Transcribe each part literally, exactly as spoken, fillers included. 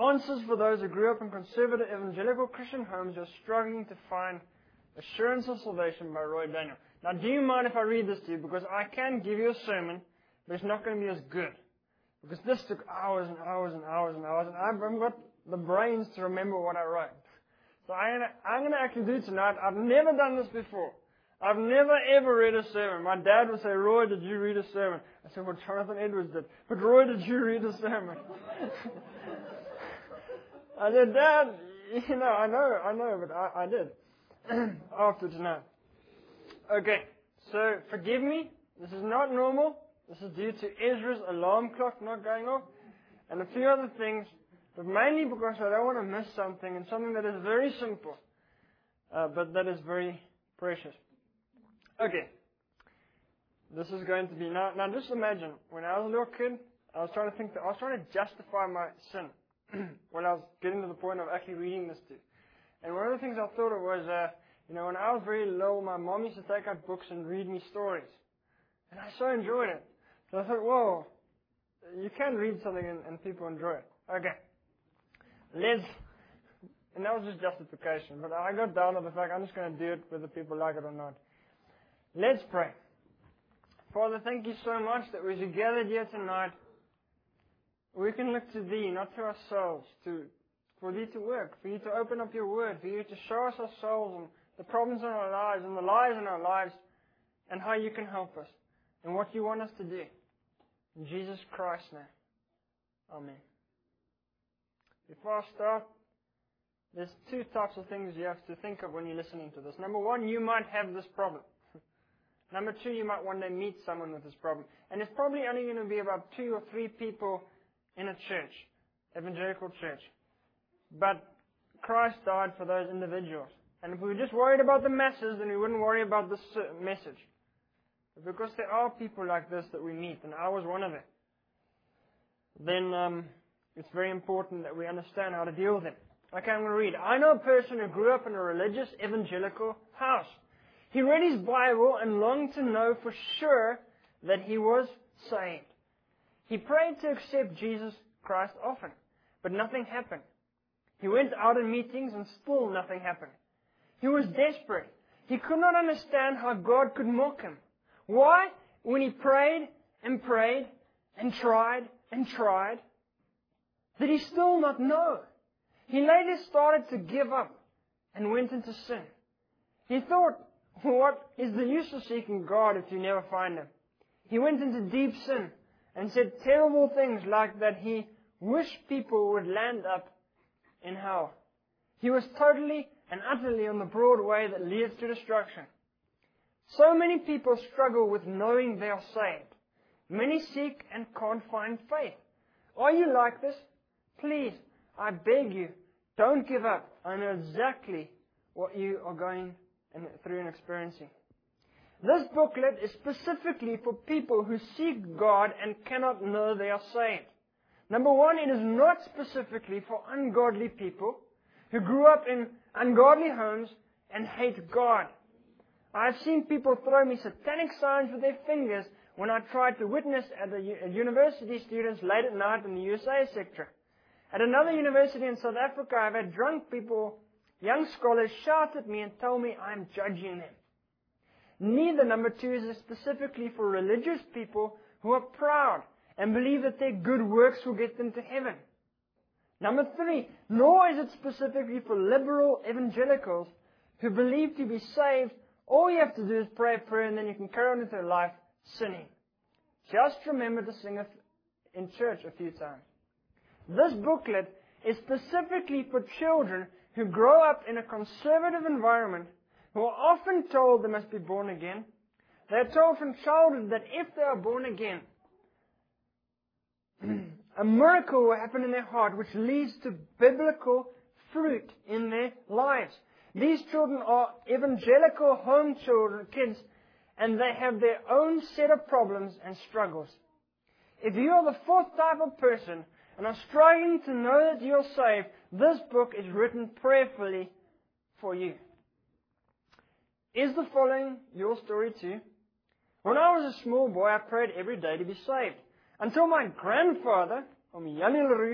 Answers for those who grew up in conservative evangelical Christian homes who are struggling to find Assurance of Salvation by Roy Daniel. Now, do you mind if I read this to you? Because I can give you a sermon, but it's not going to be as good. Because this took hours and hours and hours and hours, and I haven't got the brains to remember what I wrote. So I'm going to, I'm going to actually do it tonight. I've never done this before. I've never ever read a sermon. My dad would say, Roy, did you read a sermon? I said, well, Jonathan Edwards did. But Roy, did you read a sermon? I said, Dad, you know, I know, I know, but I, I did. After tonight. Okay, so forgive me. This is not normal. This is due to Ezra's alarm clock not going off. And a few other things. But mainly because I don't want to miss something, and something that is very simple. Uh, but that is very precious. Okay. This is going to be now. Now, just imagine when I was a little kid, I was trying to think that I was trying to justify my sin when I was getting to the point of actually reading this to. And one of the things I thought of was, uh, you know, when I was very little, my mom used to take out books and read me stories, and I so enjoyed it. So I thought, whoa, you can read something and, and people enjoy it. Okay, let's. And that was just justification, but I got down to the fact I'm just going to do it whether people like it or not. Let's pray. Father, thank you so much that as we gathered here tonight, we can look to Thee, not to ourselves, to for Thee to work, for You to open up Your Word, for You to show us our souls and the problems in our lives and the lies in our lives and how You can help us and what You want us to do. In Jesus Christ's name. Amen. Before I start, there's two types of things you have to think of when you're listening to this. Number one, you might have this problem. Number two, you might one day meet someone with this problem. And it's probably only going to be about two or three people in a church, evangelical church. But Christ died for those individuals. And if we were just worried about the masses, then we wouldn't worry about this message. But because there are people like this that we meet, and I was one of them, then um, it's very important that we understand how to deal with them. Okay, I'm going to read. I know a person who grew up in a religious evangelical house. He read his Bible and longed to know for sure that he was saved. He prayed to accept Jesus Christ often, but nothing happened. He went out in meetings and still nothing happened. He was desperate. He could not understand how God could mock him. Why? When he prayed and prayed and tried and tried, did he still not know? He later started to give up and went into sin. He thought, what is the use of seeking God if you never find Him? He went into deep sin and said terrible things like that he wished people would land up in hell. He was totally and utterly on the broad way that leads to destruction. So many people struggle with knowing they are saved. Many seek and can't find faith. Are you like this? Please, I beg you, don't give up. I know exactly what you are going through and experiencing. This booklet is specifically for people who seek God and cannot know they are saved. Number one, it is not specifically for ungodly people who grew up in ungodly homes and hate God. I've seen people throw me satanic signs with their fingers when I tried to witness at a university students late at night in the U S A sector. At another university in South Africa, I've had drunk people, young scholars, shout at me and tell me I'm judging them. Neither, number two, is it specifically for religious people who are proud and believe that their good works will get them to heaven. Number three, nor is it specifically for liberal evangelicals who believe to be saved, all you have to do is pray a prayer and then you can carry on with your life sinning. Just remember to sing in church a few times. This booklet is specifically for children who grow up in a conservative environment, who are often told they must be born again. They are told from childhood that if they are born again, a miracle will happen in their heart which leads to biblical fruit in their lives. These children are evangelical home children, kids, and they have their own set of problems and struggles. If you are the fourth type of person and are struggling to know that you're saved, this book is written prayerfully for you. Is the following your story too? When I was a small boy, I prayed every day to be saved, until my grandfather, Omi Yanni LaRue,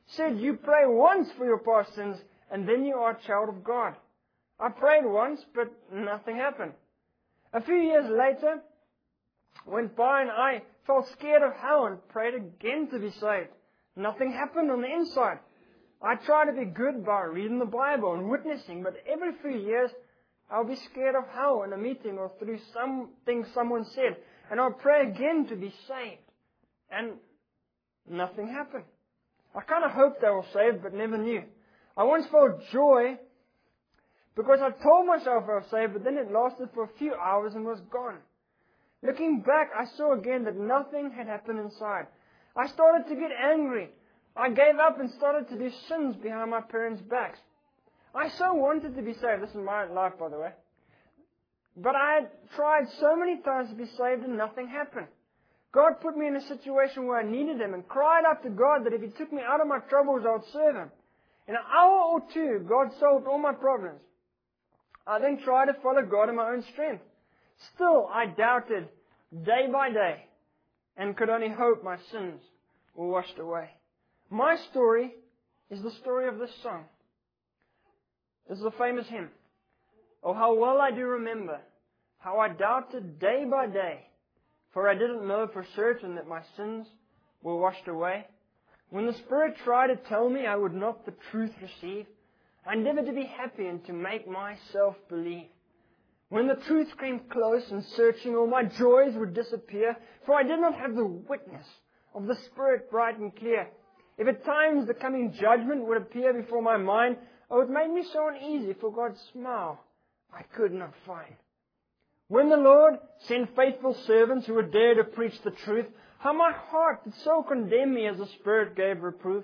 said you pray once for your past sins and then you are a child of God. I prayed once, but nothing happened. A few years later, went by and I felt scared of hell and prayed again to be saved. Nothing happened on the inside. I tried to be good by reading the Bible and witnessing, but every few years I'll be scared of hell in a meeting or through something someone said, and I'll pray again to be saved. And nothing happened. I kind of hoped I was saved, but never knew. I once felt joy because I told myself I was saved, but then it lasted for a few hours and was gone. Looking back, I saw again that nothing had happened inside. I started to get angry. I gave up and started to do sins behind my parents' backs. I so wanted to be saved. This is my life, by the way. But I had tried so many times to be saved and nothing happened. God put me in a situation where I needed Him and cried out to God that if He took me out of my troubles, I would serve Him. In an hour or two, God solved all my problems. I then tried to follow God in my own strength. Still, I doubted day by day and could only hope my sins were washed away. My story is the story of this song. This is a famous hymn. Oh, how well I do remember how I doubted day by day, for I didn't know for certain that my sins were washed away. When the Spirit tried to tell me I would not the truth receive, I endeavored to be happy and to make myself believe. When the truth came close and searching, all my joys would disappear, for I did not have the witness of the Spirit bright and clear. If at times the coming judgment would appear before my mind, oh, it made me so uneasy, for God's smile I could not find. When the Lord sent faithful servants who would dare to preach the truth, how my heart did so condemn me as the Spirit gave reproof.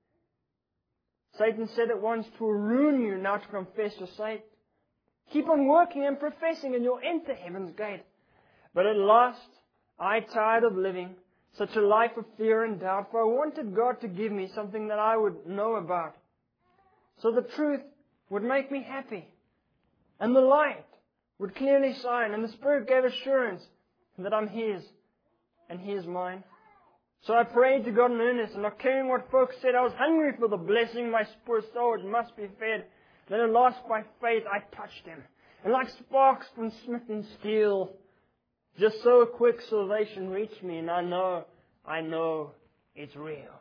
Satan said at once, 'Twill ruin you now to confess your sight. Keep on working and professing and you'll enter heaven's gate. But at last, I tired of living such a life of fear and doubt, for I wanted God to give me something that I would know about. So the truth would make me happy, and the light would clearly shine, and the Spirit gave assurance that I'm His, and He is mine. So I prayed to God in earnest, and not caring what folks said, I was hungry for the blessing my poor soul must be fed. Then at last by faith I touched Him, and like sparks from smitten steel, just so a quick salvation reached me, and I know, I know it's real.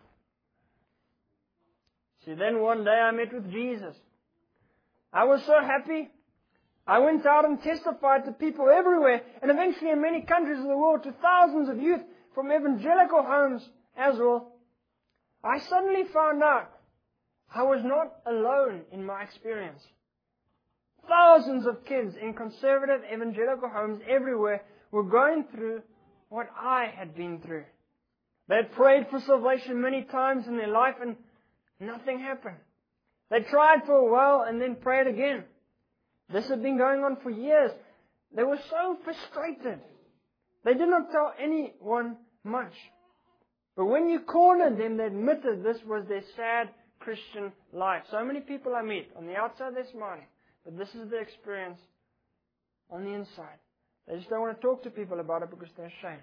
See, then one day I met with Jesus. I was so happy. I went out and testified to people everywhere, and eventually in many countries of the world, to thousands of youth from evangelical homes as well. I suddenly found out I was not alone in my experience. Thousands of kids in conservative evangelical homes everywhere were going through what I had been through. They had prayed for salvation many times in their life and nothing happened. They tried for a while and then prayed again. This had been going on for years. They were so frustrated. They did not tell anyone much. But when you cornered them, they admitted this was their sad Christian life. So many people I meet, on the outside they're smiling, but this is their experience on the inside. They just don't want to talk to people about it because they're ashamed.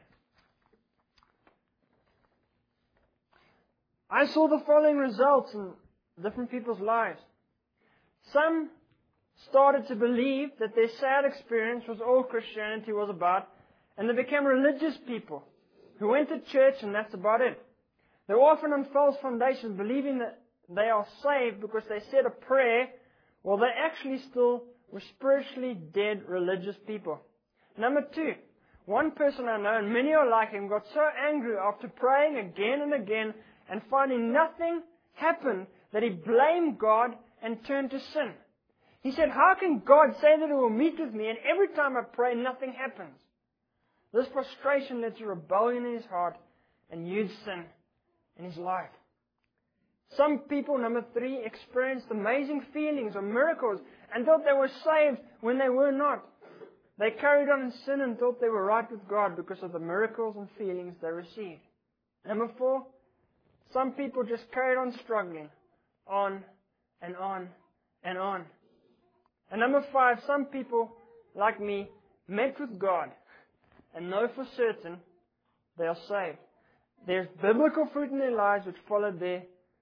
I saw the following results in different people's lives. Some started to believe that their sad experience was all Christianity was about, and they became religious people who went to church and that's about it. They were often on false foundations, believing that they are saved because they said a prayer, while they actually still were spiritually dead religious people. Number two, one person I know, and many are like him, got so angry after praying again and again and finding nothing happen that he blamed God and turned to sin. He said, how can God say that He will meet with me and every time I pray nothing happens? This frustration led to rebellion in his heart and huge sin in his life. Some people, number three, experienced amazing feelings or miracles and thought they were saved when they were not. They carried on in sin and thought they were right with God because of the miracles and feelings they received. Number four, some people just carried on struggling, on and on and on. And number five, some people, like me, met with God and know for certain they are saved. There's biblical fruit in their lives which followed their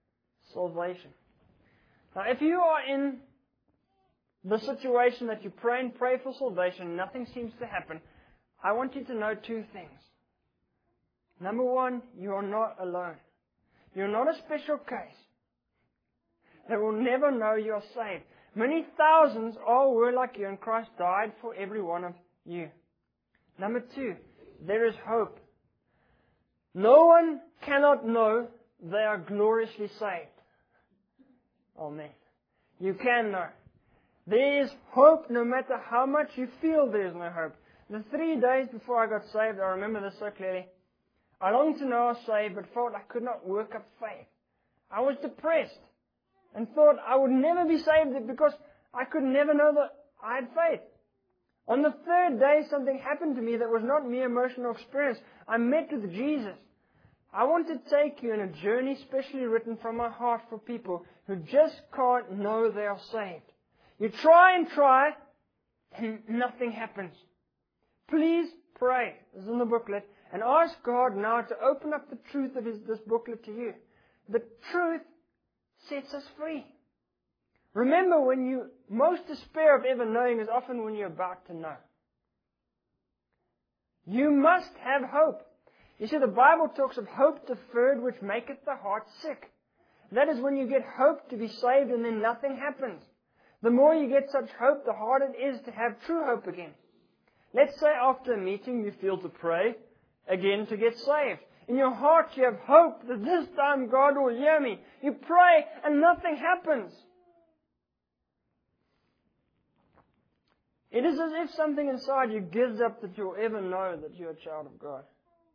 salvation. Now, if you are in the situation that you pray and pray for salvation, nothing seems to happen, I want you to know two things. Number one, you are not alone. You're not a special case that will never know you're saved. Many thousands all were like you, and Christ died for every one of you. Number two, there is hope. No one cannot know they are gloriously saved. Amen. You can know. There is hope no matter how much you feel there is no hope. The three days before I got saved, I remember this so clearly. I longed to know I was saved, but felt I could not work up faith. I was depressed and thought I would never be saved because I could never know that I had faith. On the third day, something happened to me that was not mere emotional experience. I met with Jesus. I want to take you on a journey specially written from my heart for people who just can't know they are saved. You try and try, and nothing happens. Please pray, this is in the booklet, and ask God now to open up the truth of his, this booklet to you. The truth sets us free. Remember, when you most despair of ever knowing is often when you're about to know. You must have hope. You see, the Bible talks of hope deferred which maketh the heart sick. That is when you get hope to be saved and then nothing happens. The more you get such hope, the harder it is to have true hope again. Let's say after a meeting you feel to pray again to get saved. In your heart you have hope that this time God will hear me. You pray and nothing happens. It is as if something inside you gives up that you'll ever know that you're a child of God.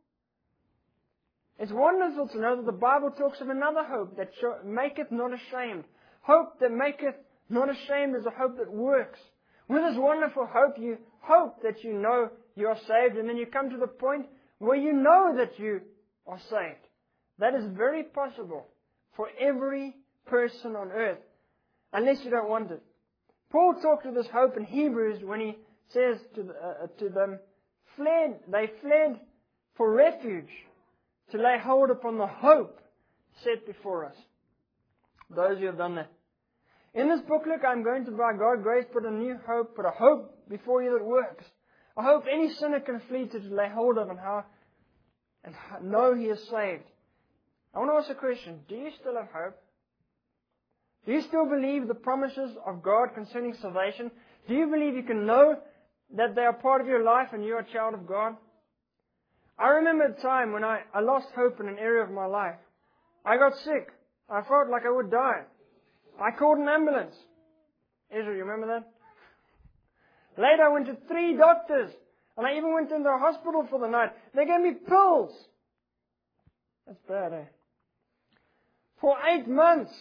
It's wonderful to know that the Bible talks of another hope that maketh not ashamed. Hope that maketh not ashamed is a hope that works. With this wonderful hope, you hope that you know you are saved, and then you come to the point where you know that you are saved. That is very possible for every person on earth, unless you don't want it. Paul talked of this hope in Hebrews when he says to, the, uh, to them, fled, they fled for refuge to lay hold upon the hope set before us. Those who have done that. In this booklet, I'm going to, by God's grace, put a new hope, put a hope before you that works. A hope any sinner can flee to, to lay hold of and how, and know he is saved. I want to ask a question. Do you still have hope? Do you still believe the promises of God concerning salvation? Do you believe you can know that they are part of your life and you are a child of God? I remember a time when I, I lost hope in an area of my life. I got sick. I felt like I would die. I called an ambulance. Israel, you remember that? Later I went to three doctors. And I even went into the hospital for the night. They gave me pills. That's bad, eh? For eight months.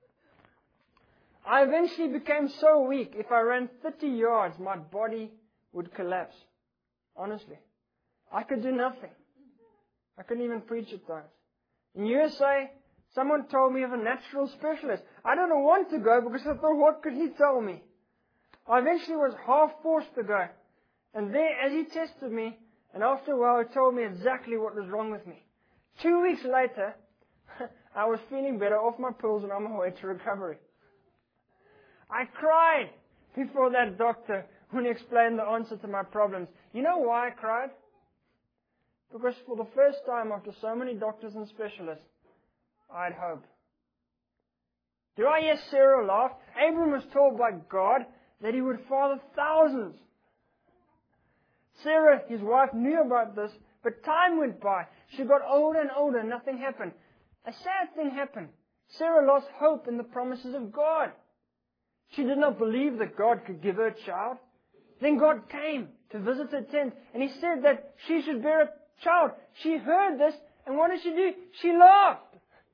I eventually became so weak, if I ran thirty yards, my body would collapse. Honestly. I could do nothing. I couldn't even preach at times. In U S A, someone told me of a natural specialist. I didn't want to go because I thought, what could he tell me? I eventually was half forced to go. And there, as he tested me, and after a while he told me exactly what was wrong with me. Two weeks later, I was feeling better, off my pills and on my way to recovery. I cried before that doctor when he explained the answer to my problems. You know why I cried? Because for the first time after so many doctors and specialists, I had hope. Do I hear Sarah laugh? Abram was told by God that he would father thousands. Sarah, his wife, knew about this, but time went by. She got older and older and nothing happened. A sad thing happened. Sarah lost hope in the promises of God. She did not believe that God could give her a child. Then God came to visit her tent, and He said that she should bear a child. She heard this, and what did she do? She laughed.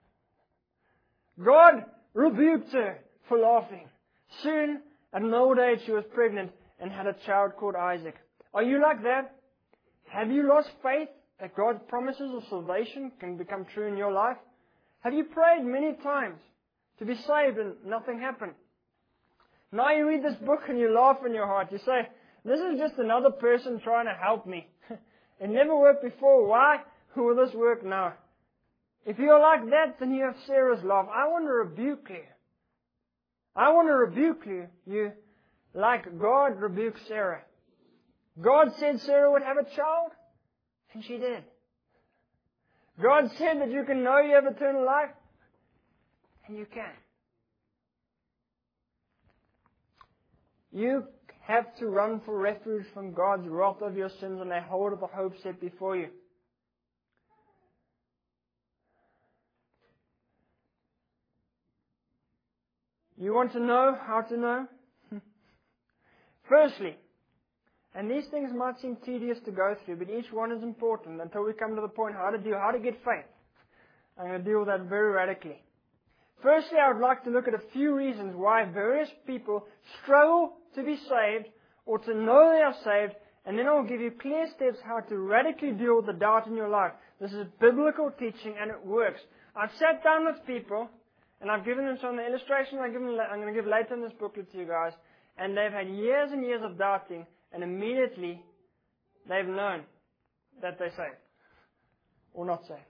God rebuked her for laughing. Soon, at an old age, she was pregnant and had a child called Isaac. Are you like that? Have you lost faith that God's promises of salvation can become true in your life? Have you prayed many times to be saved and nothing happened? Now you read this book and you laugh in your heart. You say, this is just another person trying to help me. It never worked before. Why will this work now? If you're like that, then you have Sarah's love. I want to rebuke you. I want to rebuke you, you like God rebuked Sarah. God said Sarah would have a child, and she did. God said that you can know you have eternal life, and you can. You have to run for refuge from God's wrath of your sins and lay hold of the hope set before you. You want to know how to know? Firstly, and these things might seem tedious to go through, but each one is important until we come to the point how to deal, how to get faith. I'm going to deal with that very radically. Firstly, I would like to look at a few reasons why various people struggle to be saved or to know they are saved, and then I'll give you clear steps how to radically deal with the doubt in your life. This is biblical teaching and it works. I've sat down with people and I've given them some of the illustrations I'm, giving, I'm going to give later in this booklet to you guys, and they've had years and years of doubting, and immediately they've known that they're saved or not saved.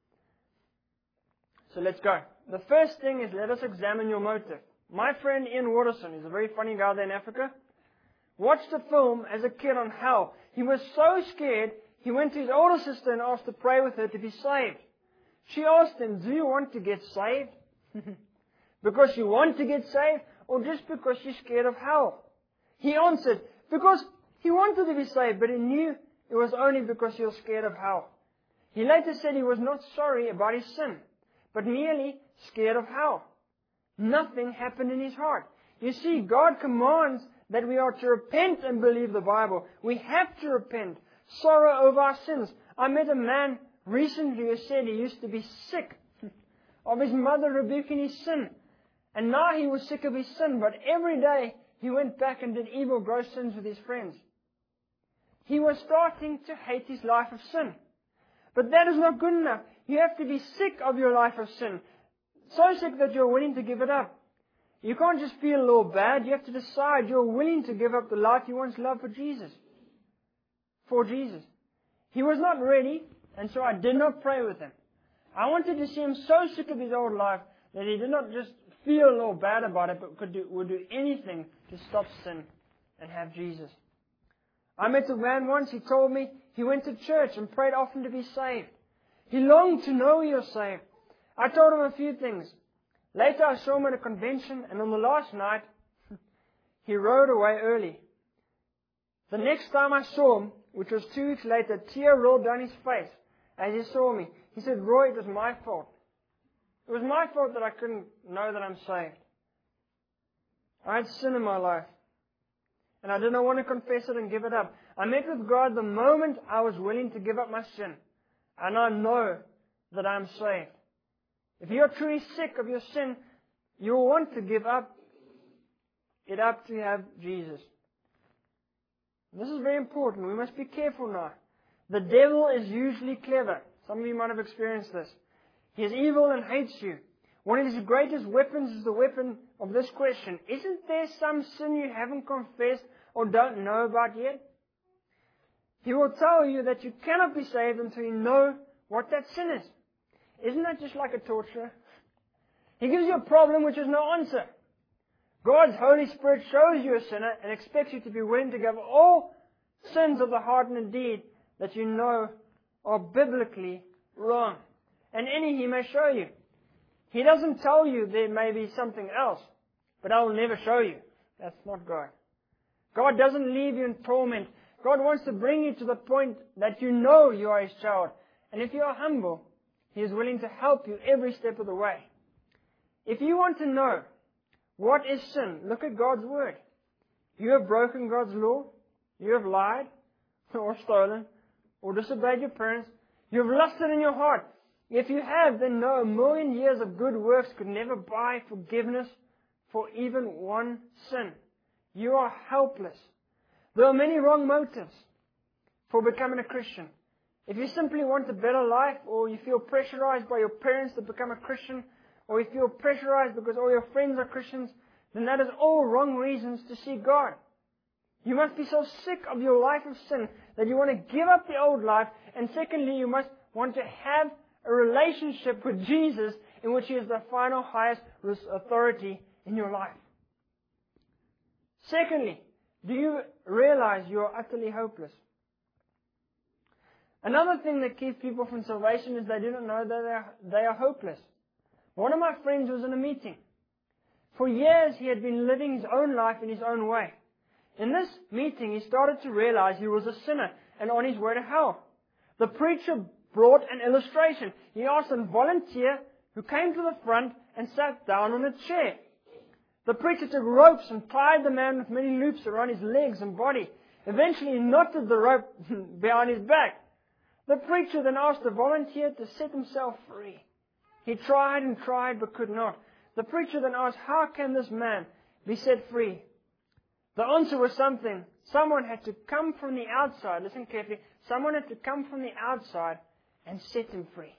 So let's go. The first thing is, let us examine your motive. My friend Ian Waterson is a very funny guy there in Africa. Watched a film as a kid on hell. He was so scared, he went to his older sister and asked to pray with her to be saved. She asked him, do you want to get saved? Because you want to get saved, or just because you're scared of hell? He answered, because he wanted to be saved, but he knew it was only because he was scared of hell. He later said he was not sorry about his sin, but merely scared of hell. Nothing happened in his heart. You see, God commands that we are to repent and believe the Bible. We have to repent, sorrow over our sins. I met a man recently who said he used to be sick of his mother rebuking his sin. And now he was sick of his sin, but every day he went back and did evil, gross sins with his friends. He was starting to hate his life of sin. But that is not good enough. You have to be sick of your life of sin. So sick that you're willing to give it up. You can't just feel a little bad. You have to decide you're willing to give up the life you once loved for Jesus. For Jesus. He was not ready, and so I did not pray with him. I wanted to see him so sick of his old life that he did not just feel a little bad about it, but could do, would do anything to stop sin and have Jesus. I met a man once, he told me he went to church and prayed often to be saved. He longed to know he was saved. I told him a few things. Later I saw him at a convention, and on the last night, he rode away early. The next time I saw him, which was two weeks later, a tear rolled down his face as he saw me. He said, Roy, it was my fault. It was my fault that I couldn't know that I'm saved. I had sin in my life. And I didn't want to confess it and give it up. I met with God the moment I was willing to give up my sin. And I know that I'm saved. If you're truly sick of your sin, you will want to give up it up to have Jesus. This is very important. We must be careful now. The devil is usually clever. Some of you might have experienced this. He is evil and hates you. One of his greatest weapons is the weapon of this question. Isn't there some sin you haven't confessed or don't know about yet? He will tell you that you cannot be saved until you know what that sin is. Isn't that just like a torturer? He gives you a problem which is no answer. God's Holy Spirit shows you a sinner and expects you to be willing to give all sins of the heart and deed that you know are biblically wrong. And any He may show you. He doesn't tell you there may be something else, but I will never show you. That's not God. God doesn't leave you in torment. God wants to bring you to the point that you know you are His child. And if you are humble, He is willing to help you every step of the way. If you want to know what is sin, look at God's Word. You have broken God's law. You have lied, or stolen, or disobeyed your parents. You have lusted in your heart. If you have, then know a million years of good works could never buy forgiveness for even one sin. You are helpless. There are many wrong motives for becoming a Christian. If you simply want a better life, or you feel pressurized by your parents to become a Christian, or you feel pressurized because all your friends are Christians, then that is all wrong reasons to seek God. You must be so sick of your life of sin that you want to give up the old life, and secondly, you must want to have a relationship with Jesus in which He is the final highest authority in your life. Secondly, do you realize you are utterly hopeless? Another thing that keeps people from salvation is they do not know that they are, they are hopeless. One of my friends was in a meeting. For years he had been living his own life in his own way. In this meeting he started to realize he was a sinner and on his way to hell. The preacher brought an illustration. He asked a volunteer who came to the front and sat down on a chair. The preacher took ropes and tied the man with many loops around his legs and body. Eventually he knotted the rope behind his back. The preacher then asked the volunteer to set himself free. He tried and tried but could not. The preacher then asked, how can this man be set free? The answer was something. Someone had to come from the outside. Listen carefully. Someone had to come from the outside and set him free.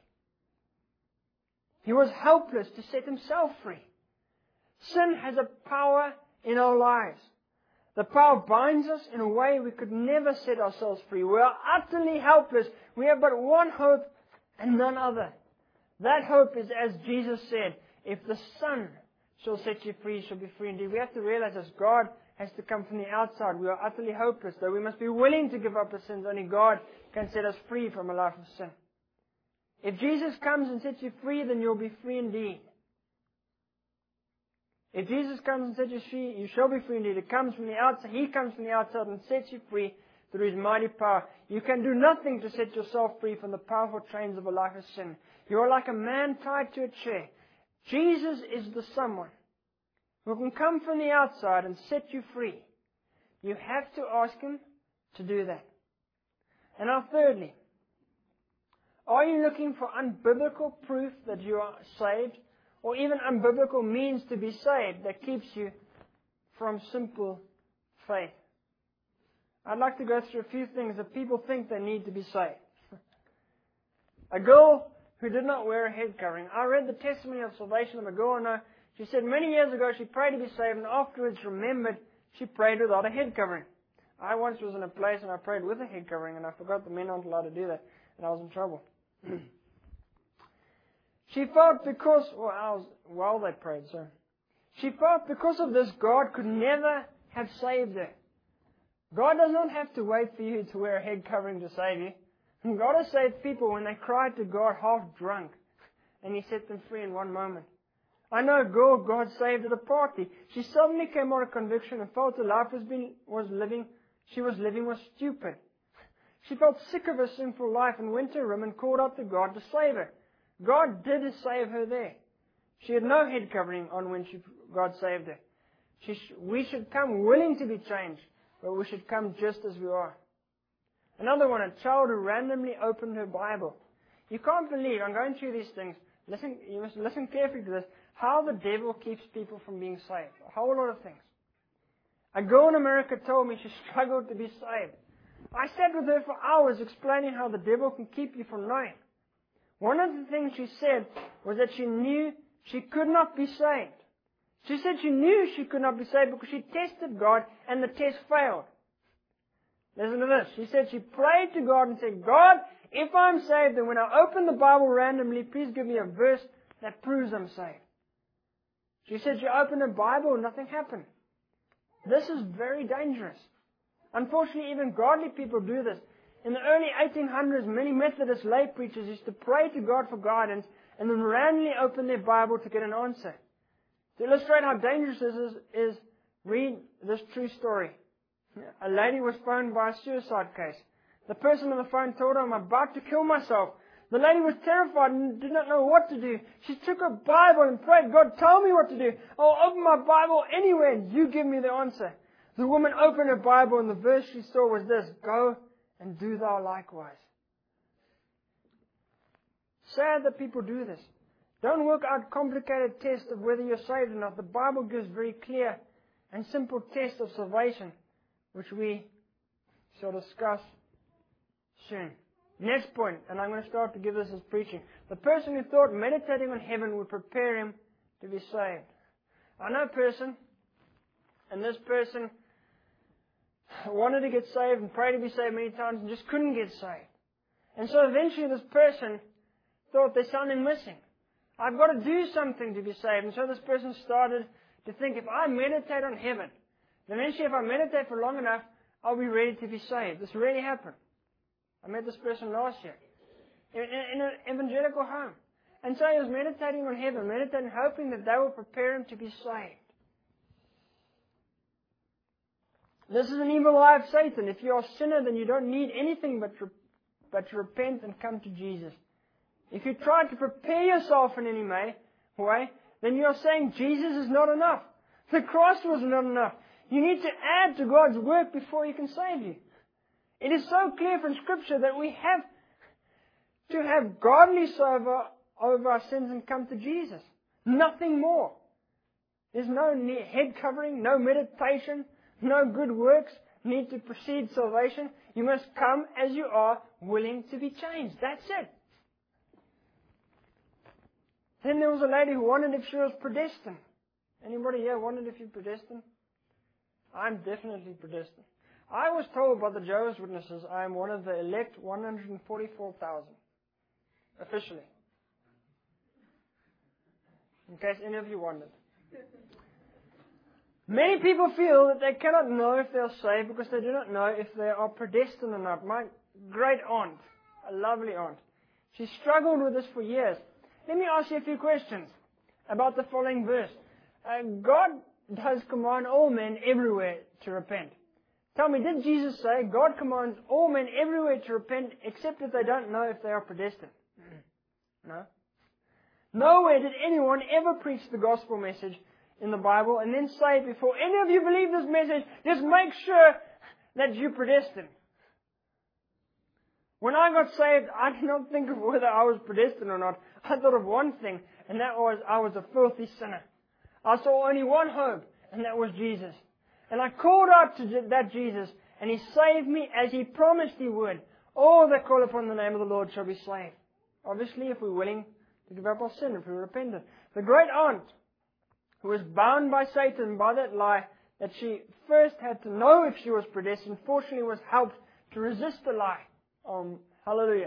He was helpless to set himself free. Sin has a power in our lives. The power binds us in a way we could never set ourselves free. We are utterly helpless. We have but one hope and none other. That hope is, as Jesus said, if the Son shall set you free, you shall be free indeed. We have to realize as God has to come from the outside. We are utterly hopeless, though we must be willing to give up our sins. Only God can set us free from a life of sin. If Jesus comes and sets you free, then you'll be free indeed. If Jesus comes and sets you free, you shall be free indeed. It comes from the outside. He comes from the outside and sets you free through His mighty power. You can do nothing to set yourself free from the powerful chains of a life of sin. You are like a man tied to a chair. Jesus is the someone who can come from the outside and set you free. You have to ask Him to do that. And now thirdly, are you looking for unbiblical proof that you are saved? Or even unbiblical means to be saved that keeps you from simple faith? I'd like to go through a few things that people think they need to be saved. A girl who did not wear a head covering. I read the testimony of salvation of a girl, and she said many years ago she prayed to be saved, and afterwards remembered she prayed without a head covering. I once was in a place and I prayed with a head covering, and I forgot the men aren't allowed to do that, and I was in trouble. She felt because, well, I was, while they prayed, so. She felt because of this, God could never have saved her. God does not have to wait for you to wear a head covering to save you. God has saved people when they cried to God half drunk, and He set them free in one moment. I know a girl God saved at a party. She suddenly came out of conviction and felt her life was being, was living, she was living was stupid. She felt sick of her sinful life and went to her room and called out to God to save her. God did save her there. She had no head covering on when she, God saved her. She sh- we should come willing to be changed, but we should come just as we are. Another one, a child who randomly opened her Bible. You can't believe, I'm going through these things, listen, you must listen carefully to this, how the devil keeps people from being saved. A whole lot of things. A girl in America told me she struggled to be saved. I sat with her for hours explaining how the devil can keep you from knowing. One of the things she said was that she knew she could not be saved. She said she knew she could not be saved because she tested God and the test failed. Listen to this. She said she prayed to God and said, God, if I'm saved, then when I open the Bible randomly, please give me a verse that proves I'm saved. She said she opened her Bible and nothing happened. This is very dangerous. Unfortunately, even godly people do this. In the early eighteen hundreds, many Methodist lay preachers used to pray to God for guidance and then randomly open their Bible to get an answer. To illustrate how dangerous this is, is read this true story. A lady was phoned by a suicide case. The person on the phone told her, I'm about to kill myself. The lady was terrified and did not know what to do. She took her Bible and prayed, God, tell me what to do. I'll open my Bible anywhere and you give me the answer. The woman opened her Bible and the verse she saw was this, go and do thou likewise. Sad that people do this. Don't work out complicated tests of whether you're saved or not. The Bible gives very clear and simple tests of salvation, which we shall discuss soon. Next point, and I'm going to start to give this as preaching. The person who thought meditating on heaven would prepare him to be saved. I know a person, and this person wanted to get saved and prayed to be saved many times and just couldn't get saved. And so eventually this person thought there's something missing. I've got to do something to be saved. And so this person started to think, if I meditate on heaven, then eventually if I meditate for long enough, I'll be ready to be saved. This really happened. I met this person last year in, in, in an evangelical home. And so he was meditating on heaven, meditating, hoping that they will prepare him to be saved. This is an evil lie of Satan. If you are a sinner, then you don't need anything but, re- but to repent and come to Jesus. If you try to prepare yourself in any way, then you are saying Jesus is not enough. The cross was not enough. You need to add to God's work before He can save you. It is so clear from Scripture that we have to have godly sorrow over our sins and come to Jesus. Nothing more. There's no head covering, no meditation, no good works need to precede salvation. You must come as you are, willing to be changed. That's it. Then there was a lady who wondered if she was predestined. Anybody here wondered if you're predestined? I'm definitely predestined. I was told by the Jehovah's Witnesses I am one of the elect one hundred forty-four thousand. Officially. In case any of you wondered. Many people feel that they cannot know if they are saved because they do not know if they are predestined or not. My great aunt, a lovely aunt, she struggled with this for years. Let me ask you a few questions about the following verse. Uh, God does command all men everywhere to repent. Tell me, did Jesus say God commands all men everywhere to repent except that they don't know if they are predestined? No. Nowhere did anyone ever preach the gospel message in the Bible and then say, before any of you believe this message, just make sure that you're predestined. When I got saved, I did not think of whether I was predestined or not. I thought of one thing, and that was I was a filthy sinner. I saw only one hope, and that was Jesus. And I called out to that Jesus, and He saved me as He promised He would. All that call upon the name of the Lord shall be saved. Obviously, if we're willing to give up our sin, if we're repentant. The great aunt, who was bound by Satan by that lie, that she first had to know if she was predestined, fortunately was helped to resist the lie. Um, hallelujah.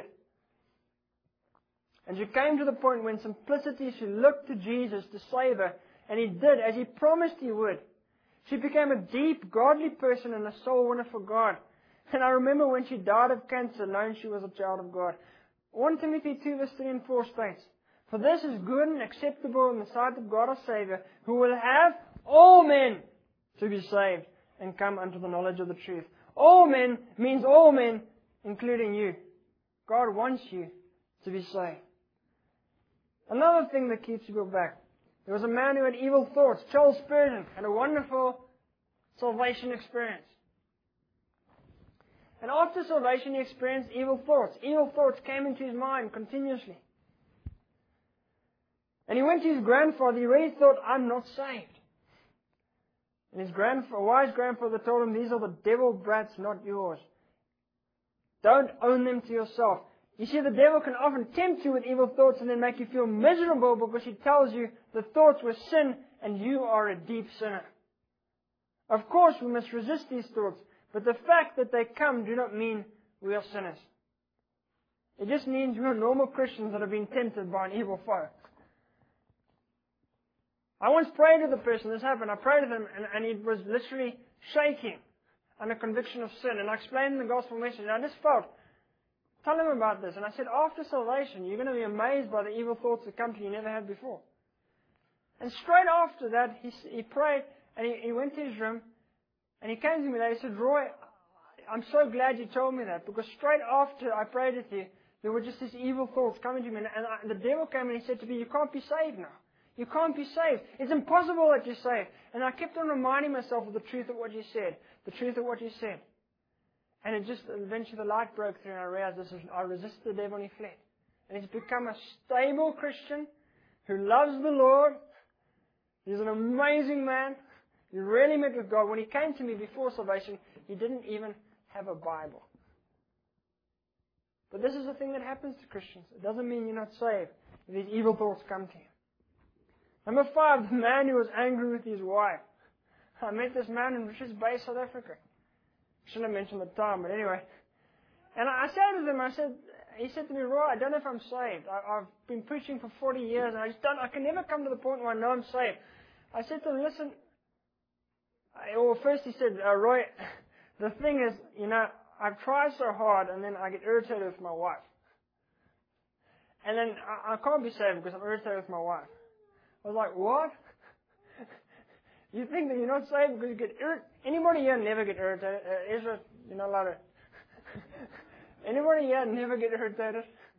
And she came to the point when simplicity, she looked to Jesus to save her, and He did as He promised He would. She became a deep, godly person and a soul winner for God. And I remember when she died of cancer, knowing she was a child of God. First Timothy two verse three and four states, "For this is good and acceptable in the sight of God our Savior, who will have all men to be saved and come unto the knowledge of the truth." All men means all men, including you. God wants you to be saved. Another thing that keeps people back. There was a man who had evil thoughts. Charles Spurgeon had a wonderful salvation experience. And after salvation he experienced evil thoughts. Evil thoughts came into his mind continuously. And he went to his grandfather. He really thought, I'm not saved. And his grandfather, wise grandfather told him, these are the devil brats, not yours. Don't own them to yourself. You see, the devil can often tempt you with evil thoughts and then make you feel miserable because he tells you the thoughts were sin and you are a deep sinner. Of course, we must resist these thoughts, but the fact that they come do not mean we are sinners. It just means we are normal Christians that have been tempted by an evil foe. I once prayed with a person, this happened, I prayed with him and, and he was literally shaking under conviction of sin. And I explained the gospel message and I just felt, tell him about this. And I said, after salvation, you're going to be amazed by the evil thoughts that come to you you never had before. And straight after that, he, he prayed and he, he went to his room and he came to me later. He said, Roy, I'm so glad you told me that because straight after I prayed with you, there were just these evil thoughts coming to me. And, and, I, and the devil came and he said to me, you can't be saved now. You can't be saved. It's impossible that you're saved. And I kept on reminding myself of the truth of what you said. The truth of what you said. And it just, eventually the light broke through and I realized this is, I resisted the devil and he fled. And he's become a stable Christian who loves the Lord. He's an amazing man. He really met with God. When he came to me before salvation, he didn't even have a Bible. But this is the thing that happens to Christians. It doesn't mean you're not saved if these evil thoughts come to you. Number five, the man who was angry with his wife. I met this man in Richards Bay, South Africa. Shouldn't have mentioned the time, but anyway. And I said to him, I said, he said to me, Roy, I don't know if I'm saved. I, I've been preaching for forty years and I just don't, I can never come to the point where I know I'm saved. I said to him, listen, I, well, first he said, uh, Roy, the thing is, you know, I've tried so hard and then I get irritated with my wife. And then I, I can't be saved because I'm irritated with my wife. I was like, what? You think that you're not saved because you get irritated? Anybody here never get irritated? Uh, Ezra, you're not allowed to. Anybody here never get irritated?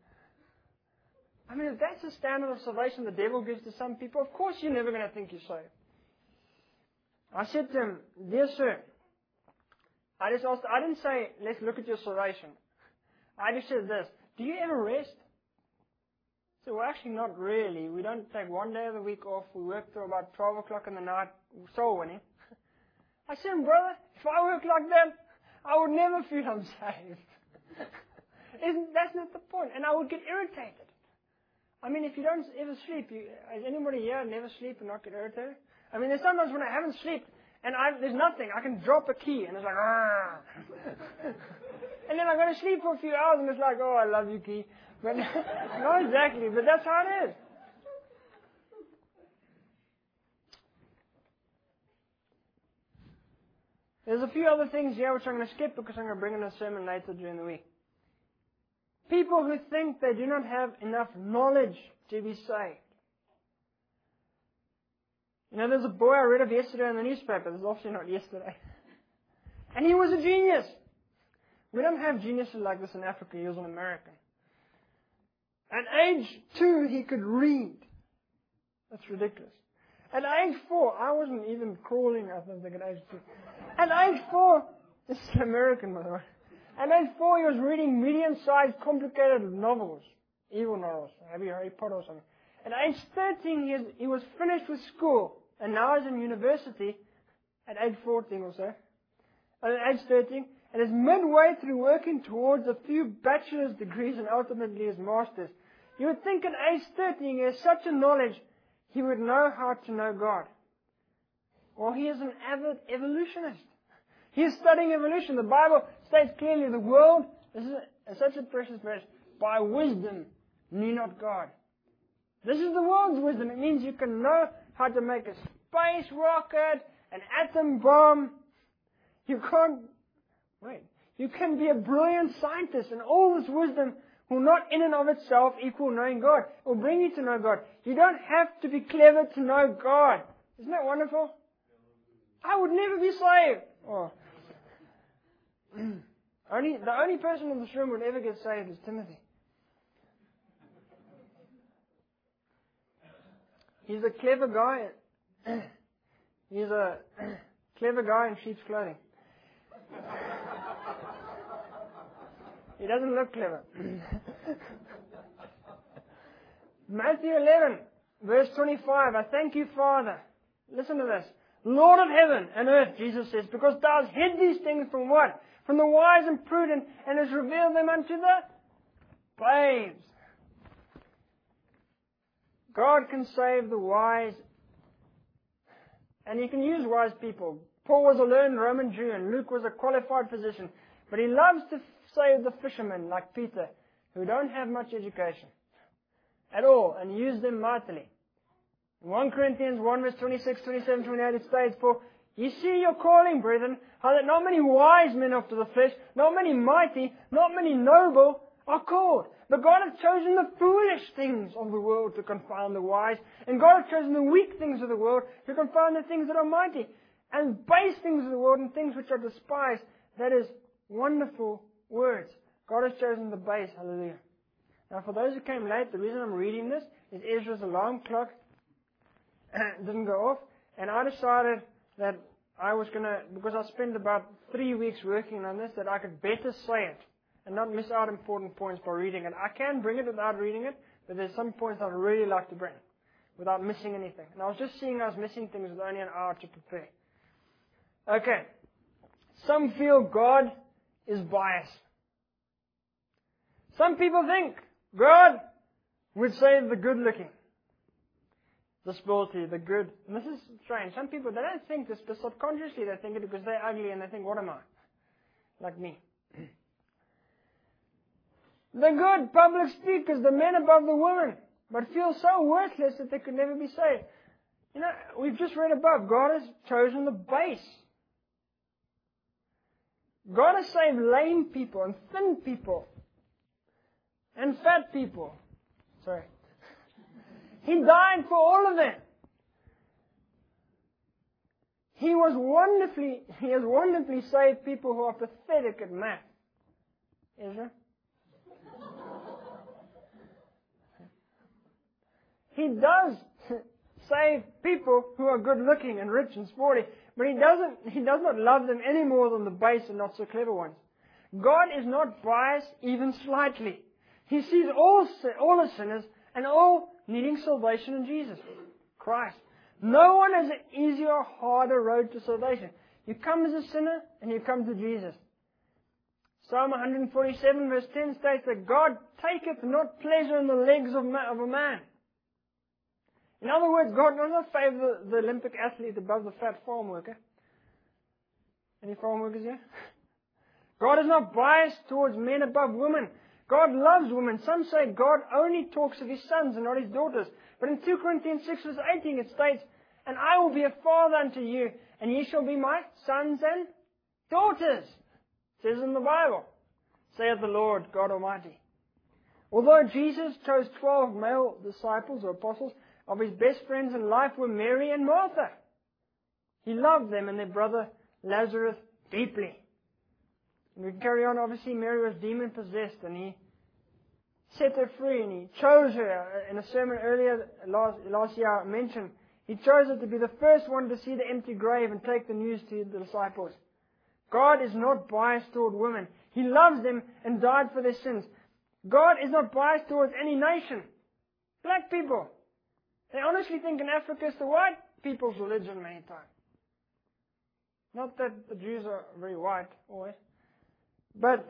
I mean, if that's the standard of salvation the devil gives to some people, of course you're never going to think you're saved. I said to him, dear sir, I just asked, I didn't say, let's look at your salvation. I just said this, do you ever rest? So well, actually not really. We don't take one day of the week off. We work till about twelve o'clock in the night, soul winning. I said, brother, if I work like that, I would never feel I'm saved. Isn't, that's not the point. And I would get irritated. I mean, if you don't ever sleep, you, has anybody here never sleep and not get irritated? I mean, there's sometimes when I haven't slept and I, there's nothing. I can drop a key and it's like, ah. And then I go to sleep for a few hours and it's like, oh, I love you, key. But not exactly, but that's how it is. There's a few other things here which I'm going to skip because I'm going to bring in a sermon later during the week. People who think they do not have enough knowledge to be saved. You know, there's a boy I read of yesterday in the newspaper. This is obviously not yesterday. And he was a genius. We don't have geniuses like this in Africa. He was an American. At age two, he could read. That's ridiculous. At age four, I wasn't even crawling, I don't think, at age two. At age four, this is American, by the way. At age four, he was reading medium-sized, complicated novels. Evil novels. Maybe Harry Potter or something. At age thirteen, he, has, he was finished with school. And now he's in university. At age fourteen or so. At age thirteen. And is midway through working towards a few bachelor's degrees and ultimately his master's. You would think at age thirteen he has such a knowledge, he would know how to know God. Well, he is an avid evolutionist. He is studying evolution. The Bible states clearly the world, this is a, such a precious verse, by wisdom knew not God. This is the world's wisdom. It means you can know how to make a space rocket, an atom bomb. You can't Wait. You can be a brilliant scientist, and all this wisdom will not in and of itself equal knowing God. It will bring you to know God. You don't have to be clever to know God. Isn't that wonderful? I would never be saved. Oh. only, the only person in this room who would ever get saved is Timothy. He's a clever guy. He's a clever guy in sheep's clothing. He doesn't look clever. Matthew eleven, verse twenty-five. I thank you, Father. Listen to this. Lord of heaven and earth, Jesus says, because thou hast hid these things from what? From the wise and prudent, and hast revealed them unto the babes. God can save the wise, and He can use wise people. Paul was a learned Roman Jew, and Luke was a qualified physician. But He loves to save the fishermen like Peter, who don't have much education at all, and use them mightily. In First Corinthians one, verse twenty-six, twenty-seven, twenty-eight, it states, For ye see your calling, brethren, how that not many wise men after the flesh, not many mighty, not many noble are called. But God hath chosen the foolish things of the world to confound the wise, and God hath chosen the weak things of the world to confound the things that are mighty, and base things of the world and things which are despised. That is wonderful words. God has chosen the base. Hallelujah. Now, for those who came late, the reason I'm reading this is Ezra's alarm clock didn't go off, and I decided that I was going to, because I spent about three weeks working on this, that I could better say it and not miss out important points by reading it. I can bring it without reading it, but there's some points I'd really like to bring without missing anything. And I was just seeing I was missing things with only an hour to prepare. Okay. Some feel God is biased. Some people think God would save the good looking, the sporty, the good. And this is strange. Some people, they don't think this, but subconsciously they think it because they're ugly and they think, what am I? Like me. The good public speakers, the men above the women, but feel so worthless that they could never be saved. You know, we've just read above, God has chosen the base. God has saved lame people and thin people and fat people. Sorry. He died for all of them. He was wonderfully, He has wonderfully saved people who are pathetic at math. Ezra? He does save people who are good looking and rich and sporty, but He doesn't, He does not love them any more than the base and not so clever ones. God is not biased even slightly. He sees all, all as sinners and all needing salvation in Jesus Christ. No one has an easier or harder road to salvation. You come as a sinner and you come to Jesus. Psalm one forty-seven verse ten states that God taketh not pleasure in the legs of, ma- of a man. In other words, God does not favor the, the Olympic athlete above the fat farm worker. Any farm workers here? God is not biased towards men above women. God loves women. Some say God only talks of His sons and not His daughters. But in two Corinthians six verse eighteen it states, and I will be a father unto you, and ye shall be my sons and daughters. It says in the Bible, saith the Lord God Almighty. Although Jesus chose twelve male disciples or apostles, of His best friends in life were Mary and Martha. He loved them and their brother Lazarus deeply. And we can carry on. Obviously, Mary was demon-possessed and He set her free and He chose her. In a sermon earlier last, last year I mentioned, He chose her to be the first one to see the empty grave and take the news to the disciples. God is not biased toward women. He loves them and died for their sins. God is not biased towards any nation. Black people. They honestly think in Africa it's the white people's religion many times. Not that the Jews are very white, always. But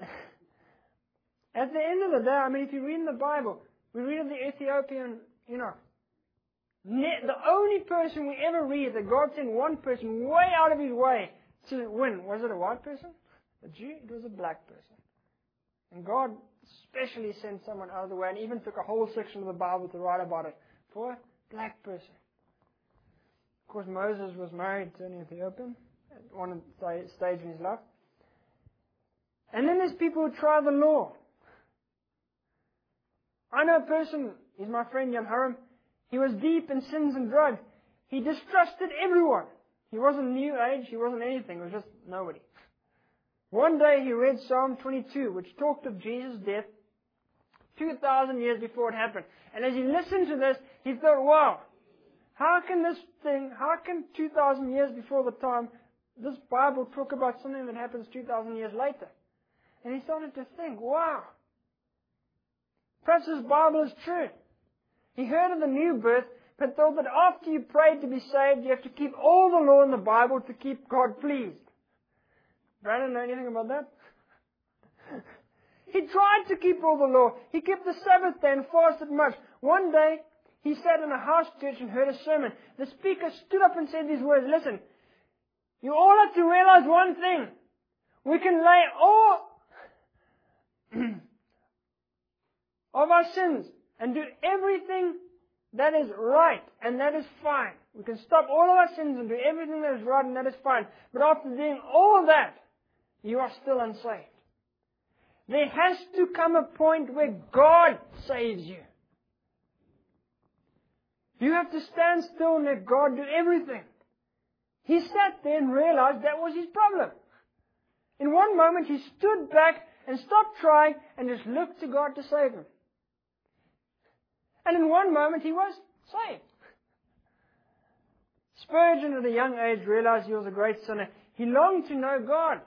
at the end of the day, I mean, if you read in the Bible, we read of the Ethiopian Enoch. The only person we ever read that God sent one person way out of His way to win, was it a white person? A Jew? It was a black person. And God specially sent someone out of the way and even took a whole section of the Bible to write about it for a black person. Of course, Moses was married to an Ethiopian at one stage in his life. And then there's people who try the law. I know a person, he's my friend Jan Haram. He was deep in sins and drugs. He distrusted everyone. He wasn't New Age, he wasn't anything, he was just nobody. One day he read Psalm twenty-two, which talked of Jesus' death two thousand years before it happened. And as he listened to this, he thought, wow, how can this thing, how can two thousand years before the time, this Bible talk about something that happens two thousand years later? And he started to think, wow, perhaps this Bible is true. He heard of the new birth, but thought that after you prayed to be saved, you have to keep all the law in the Bible to keep God pleased. Brandon, know anything about that? He tried to keep all the law. He kept the Sabbath day and fasted much. One day, he sat in a house church and heard a sermon. The speaker stood up and said these words, listen, you all have to realize one thing. We can lay all of our sins and do everything that is right, and that is fine. We can stop all of our sins and do everything that is right, and that is fine. But after doing all of that, you are still unsaved. There has to come a point where God saves you. You have to stand still and let God do everything. He sat there and realized that was his problem. In one moment, he stood back and stopped trying and just looked to God to save him. And in one moment, he was saved. Spurgeon, at a young age, realized he was a great sinner. He longed to know God.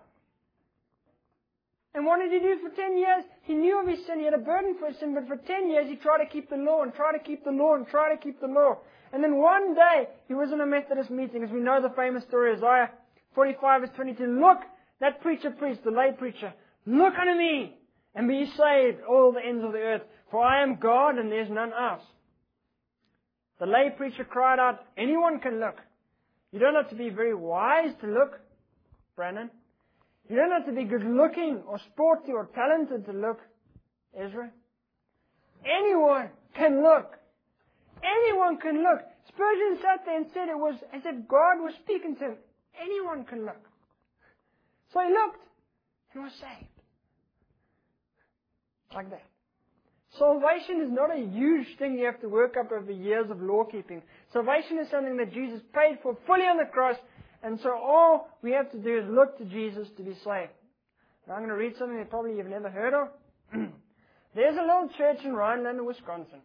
And what did he do for ten years? He knew of his sin. He had a burden for his sin. But for ten years, he tried to keep the law and tried to keep the law and tried to keep the law. And then one day, he was in a Methodist meeting. As we know the famous story, Isaiah forty-five verse twenty-two. Look, that preacher preached, the lay preacher. Look unto me and be saved, all the ends of the earth. For I am God and there's none else. The lay preacher cried out, anyone can look. You don't have to be very wise to look, Brandon. You don't have to be good looking or sporty or talented to look. Ezra? Anyone can look. Anyone can look. Spurgeon sat there and said it was as if God was speaking to him. Anyone can look. So he looked and was saved. Like that. Salvation is not a huge thing you have to work up over years of law keeping. Salvation is something that Jesus paid for fully on the cross, and so all we have to do is look to Jesus to be saved. Now I'm going to read something that probably you've never heard of. There's a little church in Rhinelander, Wisconsin.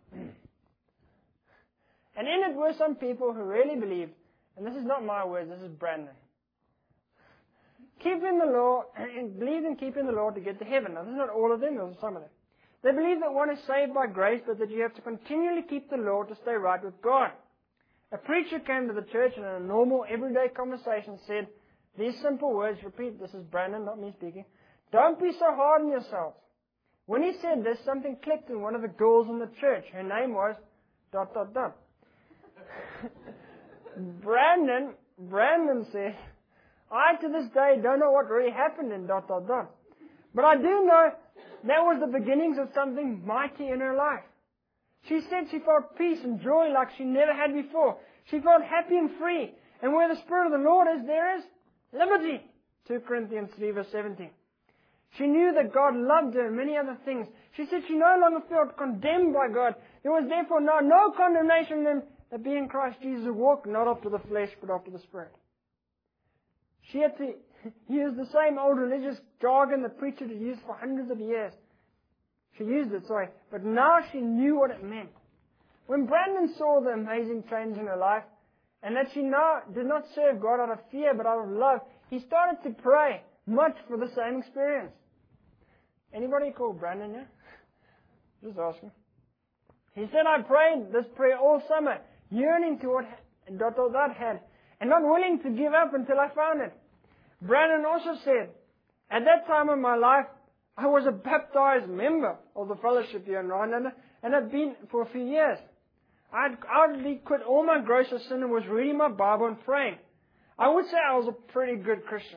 And in it were some people who really believed, and this is not my words, this is Brandon. Keeping the law, and believed in keeping the law to get to heaven. Now this is not all of them, those are some of them. They believe that one is saved by grace, but that you have to continually keep the law to stay right with God. A preacher came to the church and in a normal, everyday conversation said these simple words, repeat, this is Brandon, not me speaking. Don't be so hard on yourselves. When he said this, something clicked in one of the girls in the church. Her name was dot, dot, dot. Brandon, Brandon said, I to this day don't know what really happened in dot, dot, dot. But I do know that was the beginnings of something mighty in her life. She said she felt peace and joy like she never had before. She felt happy and free. And where the Spirit of the Lord is, there is liberty. Second Corinthians three verse seventeen. She knew that God loved her and many other things. She said she no longer felt condemned by God. There was therefore now no condemnation in them that be in Christ Jesus who walk not after the flesh but after the Spirit. She had to use the same old religious jargon the preacher had used for hundreds of years. She used it, sorry. But now she knew what it meant. When Brandon saw the amazing change in her life, and that she now did not serve God out of fear but out of love, he started to pray much for the same experience. Anybody call Brandon here? Just asking. He said, I prayed this prayer all summer, yearning to what dot dot dot had, and not willing to give up until I found it. Brandon also said, at that time of my life, I was a baptized member of the fellowship here in Rhinelander, and had been for a few years. I had outwardly quit all my grosser sin and was reading my Bible and praying. I would say I was a pretty good Christian.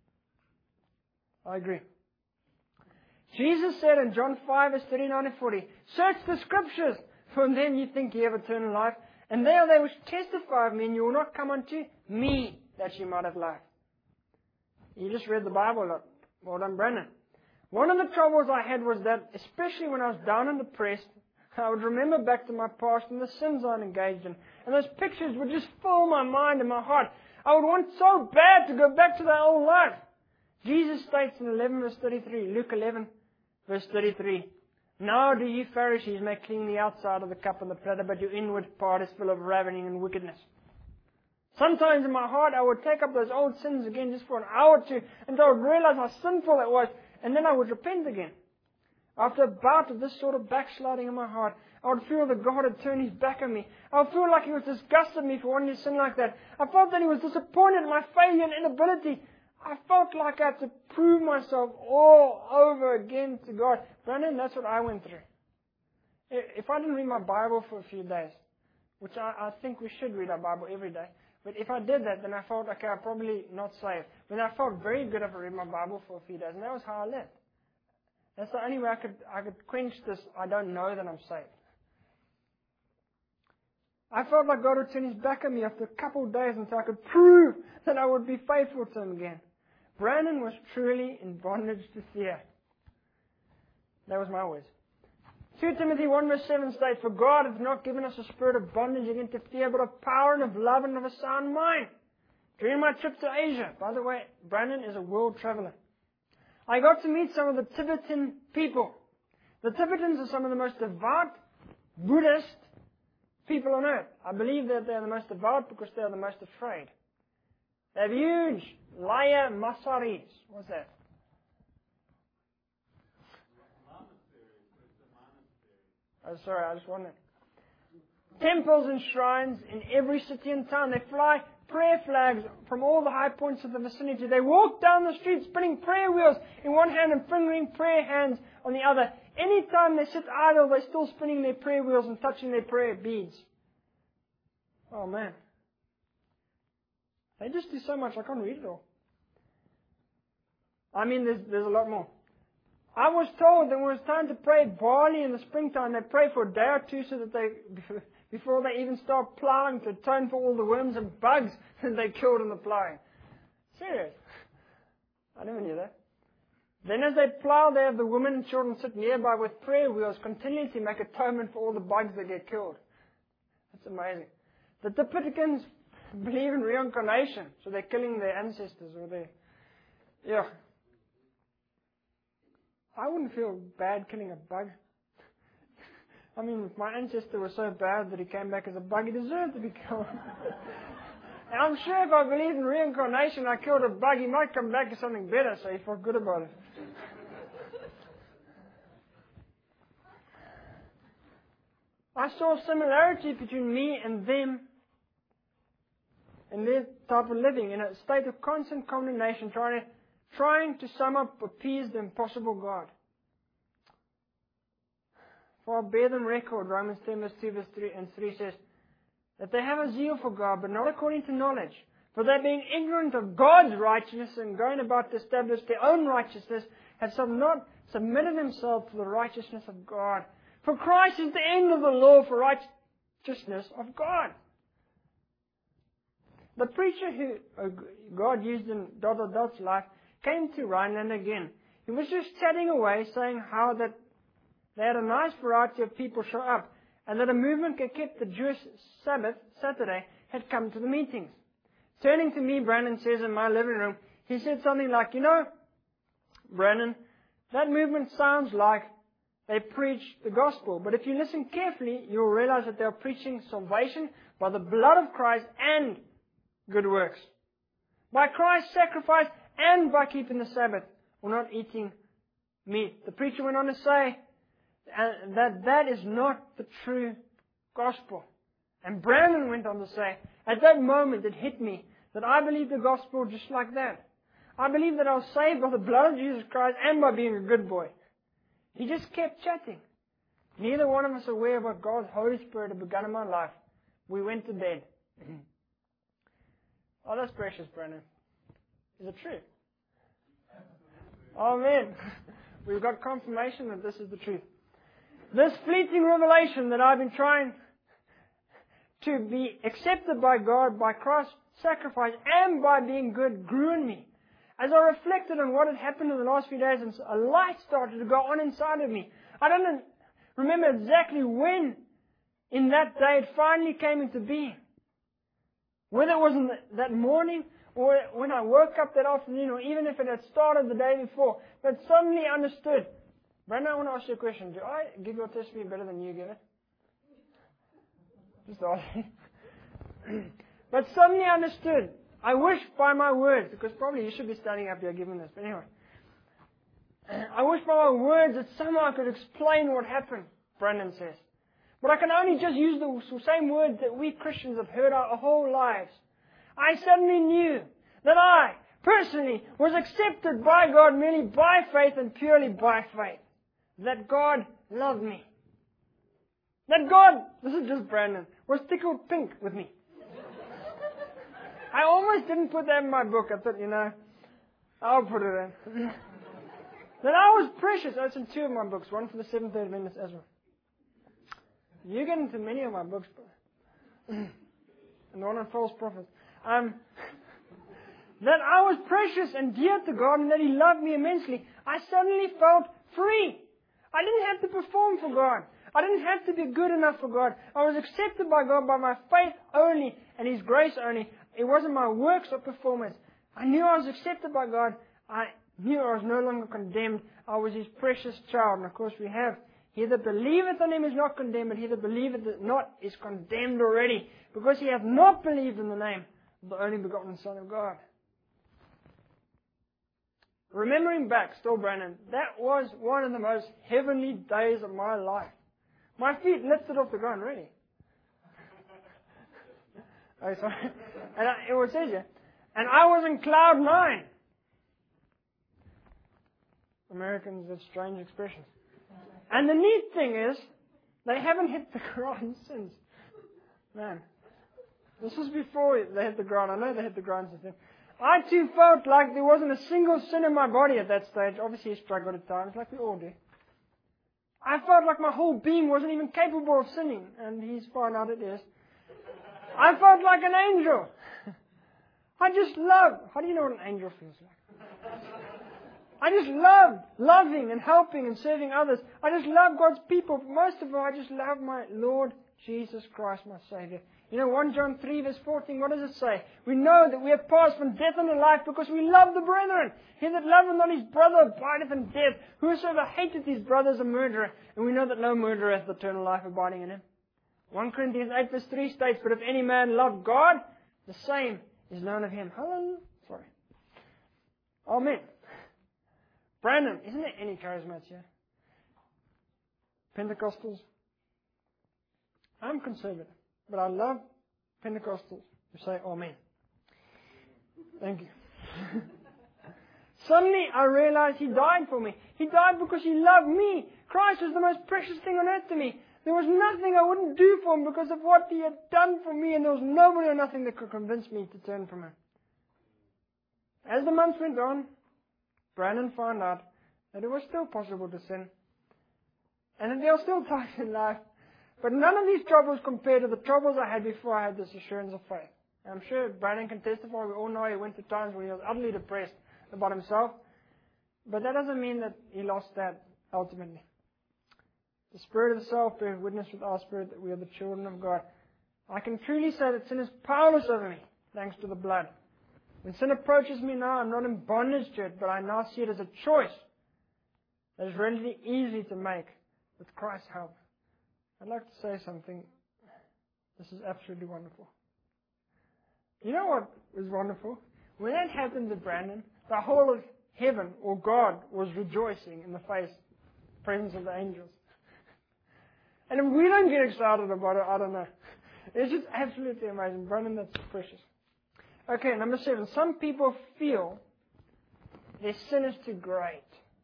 I agree. Jesus said in John five, verse thirty-nine and forty, search the Scriptures, for then you think you have eternal life, and they are they which testify of me, and you will not come unto me, that you might have life. You just read the Bible a lot. Well done, Brandon. One of the troubles I had was that, especially when I was down and depressed, I would remember back to my past and the sins I'd engaged in, and those pictures would just fill my mind and my heart. I would want so bad to go back to that old life. Jesus states in eleven verse thirty-three, Luke eleven verse thirty-three, now do you Pharisees make clean the outside of the cup and the platter, but your inward part is full of ravening and wickedness. Sometimes in my heart I would take up those old sins again just for an hour or two until I would realize how sinful it was, and then I would repent again. After a bout of this sort of backsliding in my heart, I would feel that God had turned His back on me. I would feel like He was disgusted at me for wanting to sin like that. I felt that He was disappointed in my failure and inability. I felt like I had to prove myself all over again to God. Brandon, that's what I went through. If I didn't read my Bible for a few days, which I, I think we should read our Bible every day, but if I did that, then I felt, okay, I'm probably not saved. But I felt very good if I read my Bible for a few days, and that was how I lived. That's the only way I could I could quench this, I don't know that I'm saved. I felt like God would turn His back on me after a couple of days until I could prove that I would be faithful to Him again. Brandon was truly in bondage to fear. That was my words. Second Timothy one verse seven states, for God hath not given us a spirit of bondage again to fear, but of power and of love and of a sound mind. During my trip to Asia, by the way, Brandon is a world traveler, I got to meet some of the Tibetan people. The Tibetans are some of the most devout Buddhist people on earth. I believe that they are the most devout because they are the most afraid. They have huge Laya Masaris. What's that? Oh, sorry, I just wondered. Temples and shrines in every city and town. They fly prayer flags from all the high points of the vicinity. They walk down the street spinning prayer wheels in one hand and fingering prayer hands on the other. Anytime they sit idle, they're still spinning their prayer wheels and touching their prayer beads. Oh man. They just do so much, I can't read it all. I mean, there's, there's a lot more. I was told that when it was time to pray barley in the springtime, they pray for a day or two so that they, before they even start plowing, to atone for all the worms and bugs that they killed in the plowing. Serious. I never knew that. Then as they plow, they have the women and children sit nearby with prayer wheels, continually to make atonement for all the bugs that get killed. That's amazing. The Tipitans believe in reincarnation, so they're killing their ancestors or their, yeah. I wouldn't feel bad killing a bug. I mean, if my ancestor was so bad that he came back as a bug, he deserved to be killed. And I'm sure if I believed in reincarnation, I killed a bug, he might come back as something better, so he felt good about it. I saw a similarity between me and them in their type of living, in a state of constant condemnation, trying to trying to sum up, appease the impossible God. For I bear them record, Romans ten verse two verse three and three says, that they have a zeal for God, but not according to knowledge. For they being ignorant of God's righteousness and going about to establish their own righteousness, have some not submitted themselves to the righteousness of God. For Christ is the end of the law for righteousness of God. The preacher who God used in dot dot dot's life came to Rhineland again. He was just chatting away, saying how that they had a nice variety of people show up, and that a movement that kept the Jewish Sabbath, Saturday, had come to the meetings. Turning to me, Brandon says in my living room, he said something like, you know, Brandon, that movement sounds like they preach the gospel, but if you listen carefully, you'll realize that they're preaching salvation by the blood of Christ and good works. By Christ's sacrifice and by keeping the Sabbath, or not eating meat. The preacher went on to say uh, that that is not the true gospel. And Brandon went on to say, at that moment it hit me that I believe the gospel just like that. I believe that I was saved by the blood of Jesus Christ and by being a good boy. He just kept chatting. Neither one of us aware of what God's Holy Spirit had begun in my life. We went to bed. Oh, that's precious, Brandon. Is it true? Amen. We've got confirmation that this is the truth. This fleeting revelation that I've been trying to be accepted by God by Christ's sacrifice and by being good grew in me. As I reflected on what had happened in the last few days, and a light started to go on inside of me. I don't remember exactly when in that day it finally came into being. Whether it was in that morning, or when I woke up that afternoon, or even if it had started the day before, but suddenly understood. Brandon, I want to ask you a question. Do I give your testimony better than you give it? Just asking. But suddenly understood. I wish by my words, because probably you should be standing up here giving this, but anyway. I wish by my words that somehow I could explain what happened, Brandon says. But I can only just use the same words that we Christians have heard our whole lives. I suddenly knew that I, personally, was accepted by God merely by faith and purely by faith. That God loved me. That God, this is just Brandon, was tickled pink with me. I almost didn't put that in my book. I thought, you know, I'll put it in. That I was precious. That's in two of my books. One for the Seventh-day Adventist as well. You get into many of my books. And the one on false prophets. Um, that I was precious and dear to God and that He loved me immensely. I suddenly felt free. I didn't have to perform for God. I didn't have to be good enough for God. I was accepted by God by my faith only and His grace only. It wasn't my works or performance. I knew I was accepted by God. I knew I was no longer condemned. I was His precious child. And of course we have, he that believeth on Him is not condemned, but he that believeth not is condemned already, because he hath not believed in the name of the only begotten Son of God. Remembering back, still Brandon, that was one of the most heavenly days of my life. My feet lifted off the ground, really. Oh, sorry. And I, it was says here, and I was in cloud nine. Americans have strange expressions. And the neat thing is, they haven't hit the ground since. Man, this was before they hit the ground. I know they hit the ground since then. I too felt like there wasn't a single sin in my body at that stage. Obviously, I struggled at times, like we all do. I felt like my whole being wasn't even capable of sinning, and he's found out it is. I felt like an angel. I just loved. How do you know what an angel feels like? I just loved loving and helping and serving others. I just love God's people. But most of all, I just love my Lord Jesus Christ, my Savior. You know, First John three verse fourteen, what does it say? We know that we have passed from death unto life because we love the brethren. He that loveth not his brother abideth in death. Whosoever hateth his brother is a murderer. And we know that no murderer hath eternal life abiding in him. First Corinthians eight verse three states, but if any man love God, the same is known of him. Hallelujah. Sorry. Amen. Brandon, isn't there any charismats here? Pentecostals? I'm conservative, but I love Pentecostals who say amen. Thank you. Suddenly I realized He died for me. He died because He loved me. Christ was the most precious thing on earth to me. There was nothing I wouldn't do for Him because of what He had done for me, and there was nobody or nothing that could convince me to turn from Him. As the months went on, Brandon found out that it was still possible to sin. And that there are still times in life. But none of these troubles compared to the troubles I had before I had this assurance of faith. And I'm sure Brandon can testify. We all know he went through times when he was utterly depressed about himself. But that doesn't mean that he lost that ultimately. The Spirit of self bears witness with our spirit that we are the children of God. I can truly say that sin is powerless over me, thanks to the blood. When sin approaches me now, I'm not in bondage to it, but I now see it as a choice that is relatively easy to make with Christ's help. I'd like to say something. This is absolutely wonderful. You know what was wonderful? When that happened to Brandon, the whole of heaven, or God, was rejoicing in the face, presence of the angels. And if we don't get excited about it, I don't know. It's just absolutely amazing. Brandon, that's precious. Okay, number seven. Some people feel their sin is too great.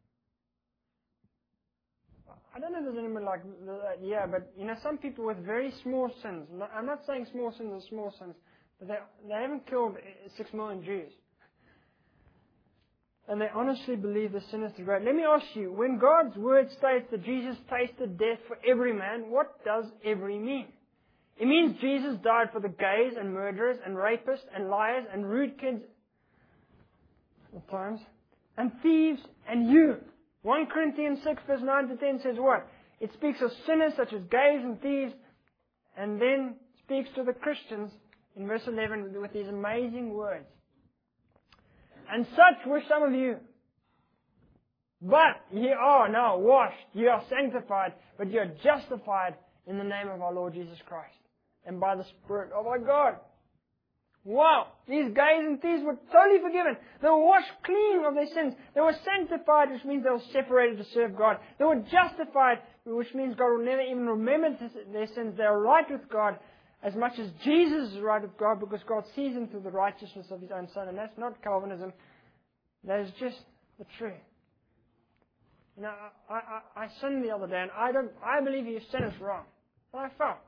I don't know if there's anyone like that, yeah, but you know, some people with very small sins. I'm not saying small sins are small sins, but they, they haven't killed six million Jews. And they honestly believe the sin is too great. Let me ask you, when God's Word states that Jesus tasted death for every man, what does every mean? It means Jesus died for the gays and murderers and rapists and liars and rude kids at times, and thieves and you. First Corinthians six verse nine to ten says what? It speaks of sinners such as gays and thieves, and then speaks to the Christians in verse eleven with these amazing words. And such were some of you. But ye are now washed, ye are sanctified, but ye are justified in the name of our Lord Jesus Christ, and by the Spirit of our God. Wow! These gays and thieves were totally forgiven. They were washed clean of their sins. They were sanctified, which means they were separated to serve God. They were justified, which means God will never even remember their sins. They are right with God as much as Jesus is right with God, because God sees them through the righteousness of His own Son. And that's not Calvinism. That is just the truth. You know, I, I, I sinned the other day, and I don't. I believe your sin is wrong. But I fell.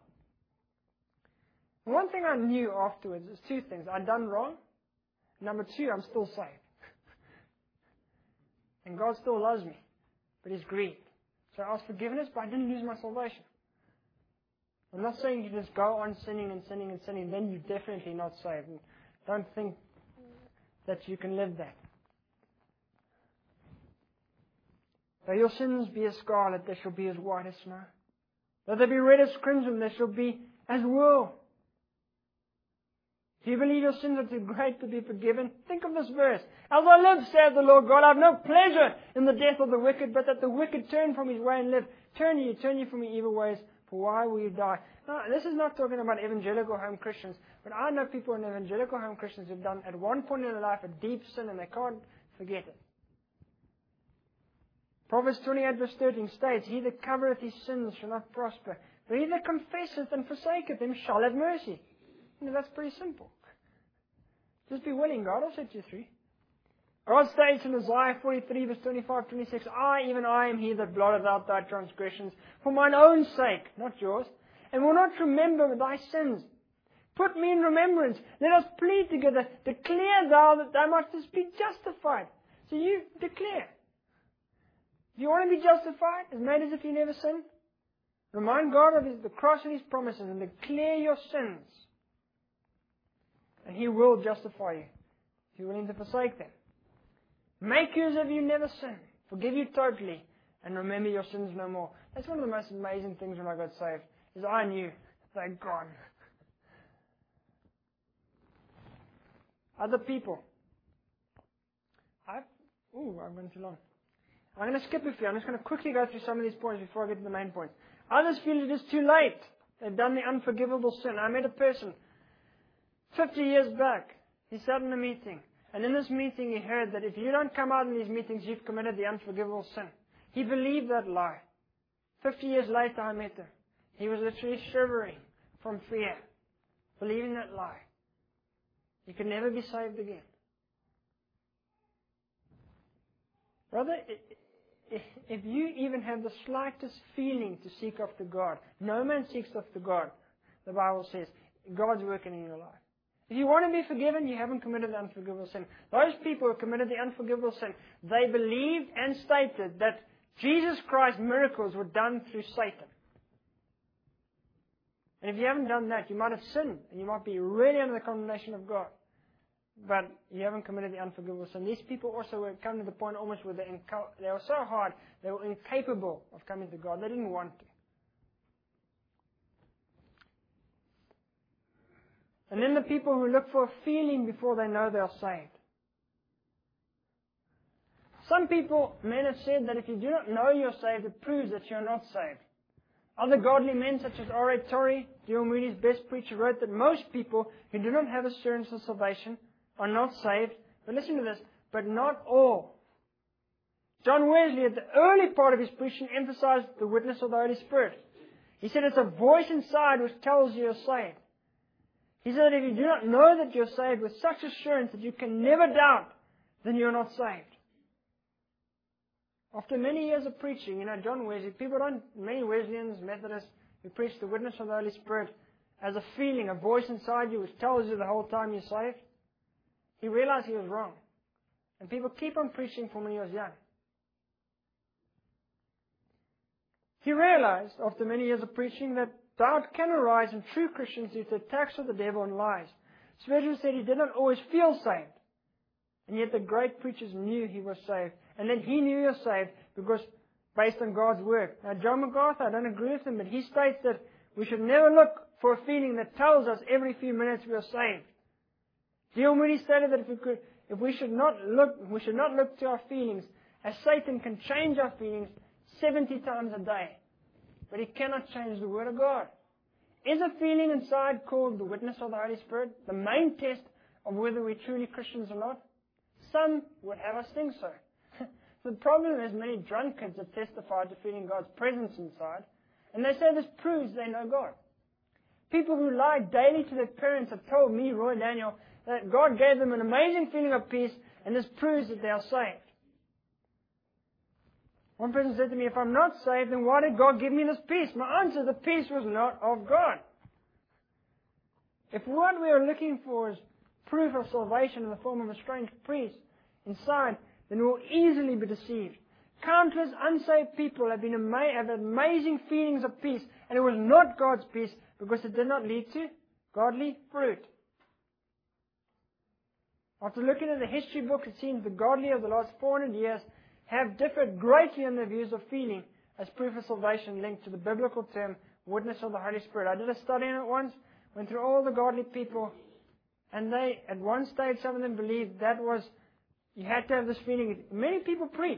One thing I knew afterwards is two things. I'd done wrong. Number two, I'm still saved. And God still loves me, but He's grieved. So I asked forgiveness, but I didn't lose my salvation. I'm not saying you just go on sinning and sinning and sinning, then you're definitely not saved. And don't think that you can live that. Though your sins be as scarlet, they shall be as white as snow. Though they be red as crimson, they shall be as wool. Do you believe your sins are too great to be forgiven? Think of this verse. As I live, saith the Lord God, I have no pleasure in the death of the wicked, but that the wicked turn from his way and live. Turn ye, turn ye from your evil ways, for why will you die? Now, this is not talking about evangelical home Christians, but I know people in evangelical home Christians who have done at one point in their life a deep sin and they can't forget it. Proverbs twenty-eight verse thirteen states, He that covereth his sins shall not prosper, but he that confesseth and forsaketh them shall have mercy. You know, that's pretty simple. Just be willing, God will set you free. God states in Isaiah forty-three verse twenty-five to twenty-six, I, even I, am He that blotteth out thy transgressions for mine own sake, not yours, and will not remember thy sins. Put me in remembrance. Let us plead together. Declare thou that thou mightest be justified. So you declare. If you want to be justified, as made as if you never sinned, remind God of his, the cross and His promises and declare your sins. And He will justify you if you're willing to forsake them. Make use of you never sin. Forgive you totally. And remember your sins no more. That's one of the most amazing things when I got saved. Is I knew they're gone. Other people. I've, ooh, I've gone too long. I'm going to skip a few. I'm just going to quickly go through some of these points before I get to the main points. Others feel it is too late. They've done the unforgivable sin. I met a person fifty years back. He sat in a meeting. And in this meeting he heard that if you don't come out in these meetings, you've committed the unforgivable sin. He believed that lie. Fifty years later I met him. He was literally shivering from fear, believing that lie. He could never be saved again. Brother, if you even have the slightest feeling to seek after God, no man seeks after God, the Bible says, God's working in your life. If you want to be forgiven, you haven't committed the unforgivable sin. Those people who committed the unforgivable sin, they believed and stated that Jesus Christ's miracles were done through Satan. And if you haven't done that, you might have sinned, and you might be really under the condemnation of God. But you haven't committed the unforgivable sin. These people also were come to the point almost where they, inca- they were so hard, they were incapable of coming to God. They didn't want to. And then the people who look for a feeling before they know they are saved. Some people, men have said that if you do not know you're saved, it proves that you're not saved. Other godly men such as R A Torrey, D L Moody's best preacher, wrote that most people who do not have assurance of salvation are not saved. But listen to this, but not all. John Wesley, at the early part of his preaching, emphasized the witness of the Holy Spirit. He said it's a voice inside which tells you you're saved. He said that if you do not know that you're saved with such assurance that you can never doubt, then you're not saved. After many years of preaching, you know, John Wesley, people don't, many Wesleyans, Methodists, who preach the witness of the Holy Spirit as a feeling, a voice inside you which tells you the whole time you're saved. He realized he was wrong. And people keep on preaching from when he was young. He realized, after many years of preaching, that doubt can arise in true Christians due to attacks of the devil and lies. Spurgeon said he did not always feel saved. And yet the great preachers knew he was saved. And then he knew he was saved because based on God's work. Now John MacArthur, I don't agree with him, but he states that we should never look for a feeling that tells us every few minutes we are saved. D L Moody stated that if we could, if we should not look, we should not look to our feelings, as Satan can change our feelings seventy times a day. But he cannot change the Word of God. Is a feeling inside called the witness of the Holy Spirit the main test of whether we're truly Christians or not? Some would have us think so. The problem is many drunkards have testified to feeling God's presence inside, and they say this proves they know God. People who lie daily to their parents have told me, Roy Daniel, that God gave them an amazing feeling of peace, and this proves that they are saved. One person said to me, if I'm not saved, then why did God give me this peace? My answer, the peace was not of God. If what we are looking for is proof of salvation in the form of a strange peace inside, then we'll easily be deceived. Countless unsaved people have been ama- have amazing feelings of peace, and it was not God's peace because it did not lead to godly fruit. After looking at the history book, it seems the godly of the last four hundred years have differed greatly in their views of feeling as proof of salvation linked to the biblical term witness of the Holy Spirit. I did a study on it once, went through all the godly people, and they, at one stage, some of them believed that was, you had to have this feeling. Many people preach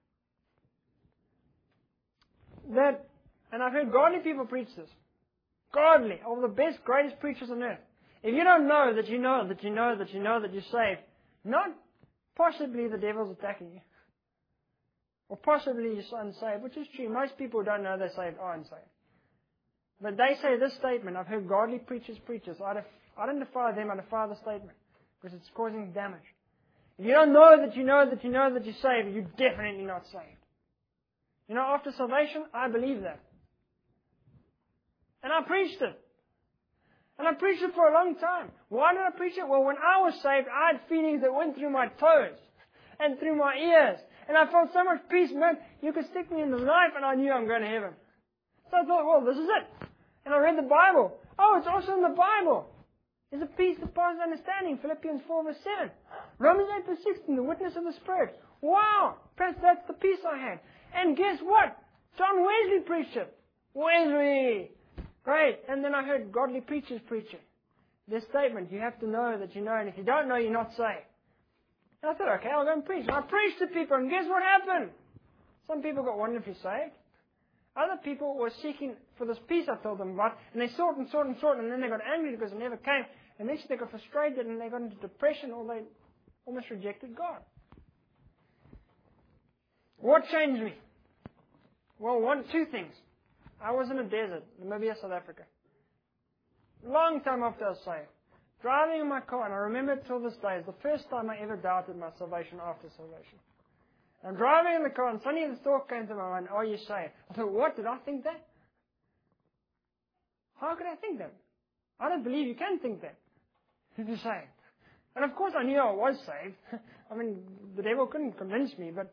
that, and I've heard godly people preach this. Godly, all the best, greatest preachers on earth. If you don't know that you know that you know that you know that you're saved, not possibly the devil's attacking you. Or possibly you're unsaved, which is true. Most people who don't know they're saved are unsaved. But they say this statement. I've heard godly preachers preach this. I don't defy them, I defy the statement. Because it's causing damage. If you don't know that you know that you know that you're saved, you're definitely not saved. You know, after salvation, I believe that. And I preached it. And I preached it for a long time. Why did I preach it? Well, when I was saved, I had feelings that went through my toes and through my ears. And I felt so much peace, man. You could stick me in the knife and I knew I'm going to heaven. So I thought, well, this is it. And I read the Bible. Oh, it's also in the Bible. There's a peace that passes understanding. Philippians four verse seven. Romans eight verse sixteen, the witness of the Spirit. Wow! Perhaps that's the peace I had. And guess what? John Wesley preached it. Wesley! Great. And then I heard godly preachers preach it. This statement, you have to know that you know, and if you don't know, you're not saved. And I thought, okay, I'll go and preach. And I preached to people, and guess what happened? Some people got wonderfully saved. Other people were seeking for this peace I told them about, and they sought and sought and sought, and then they got angry because it never came. And then they got frustrated, and they got into depression, or they almost rejected God. What changed me? Well, one, two things. I was in a desert, Namibia, South Africa. Long time after I was saved. Driving in my car, and I remember it till this day, it's the first time I ever doubted my salvation after salvation. I'm driving in the car, and suddenly the thought came to my mind, are you saved? I thought, what? Did I think that? How could I think that? I don't believe you can think that. If you're saved. And of course I knew I was saved. I mean, the devil couldn't convince me, but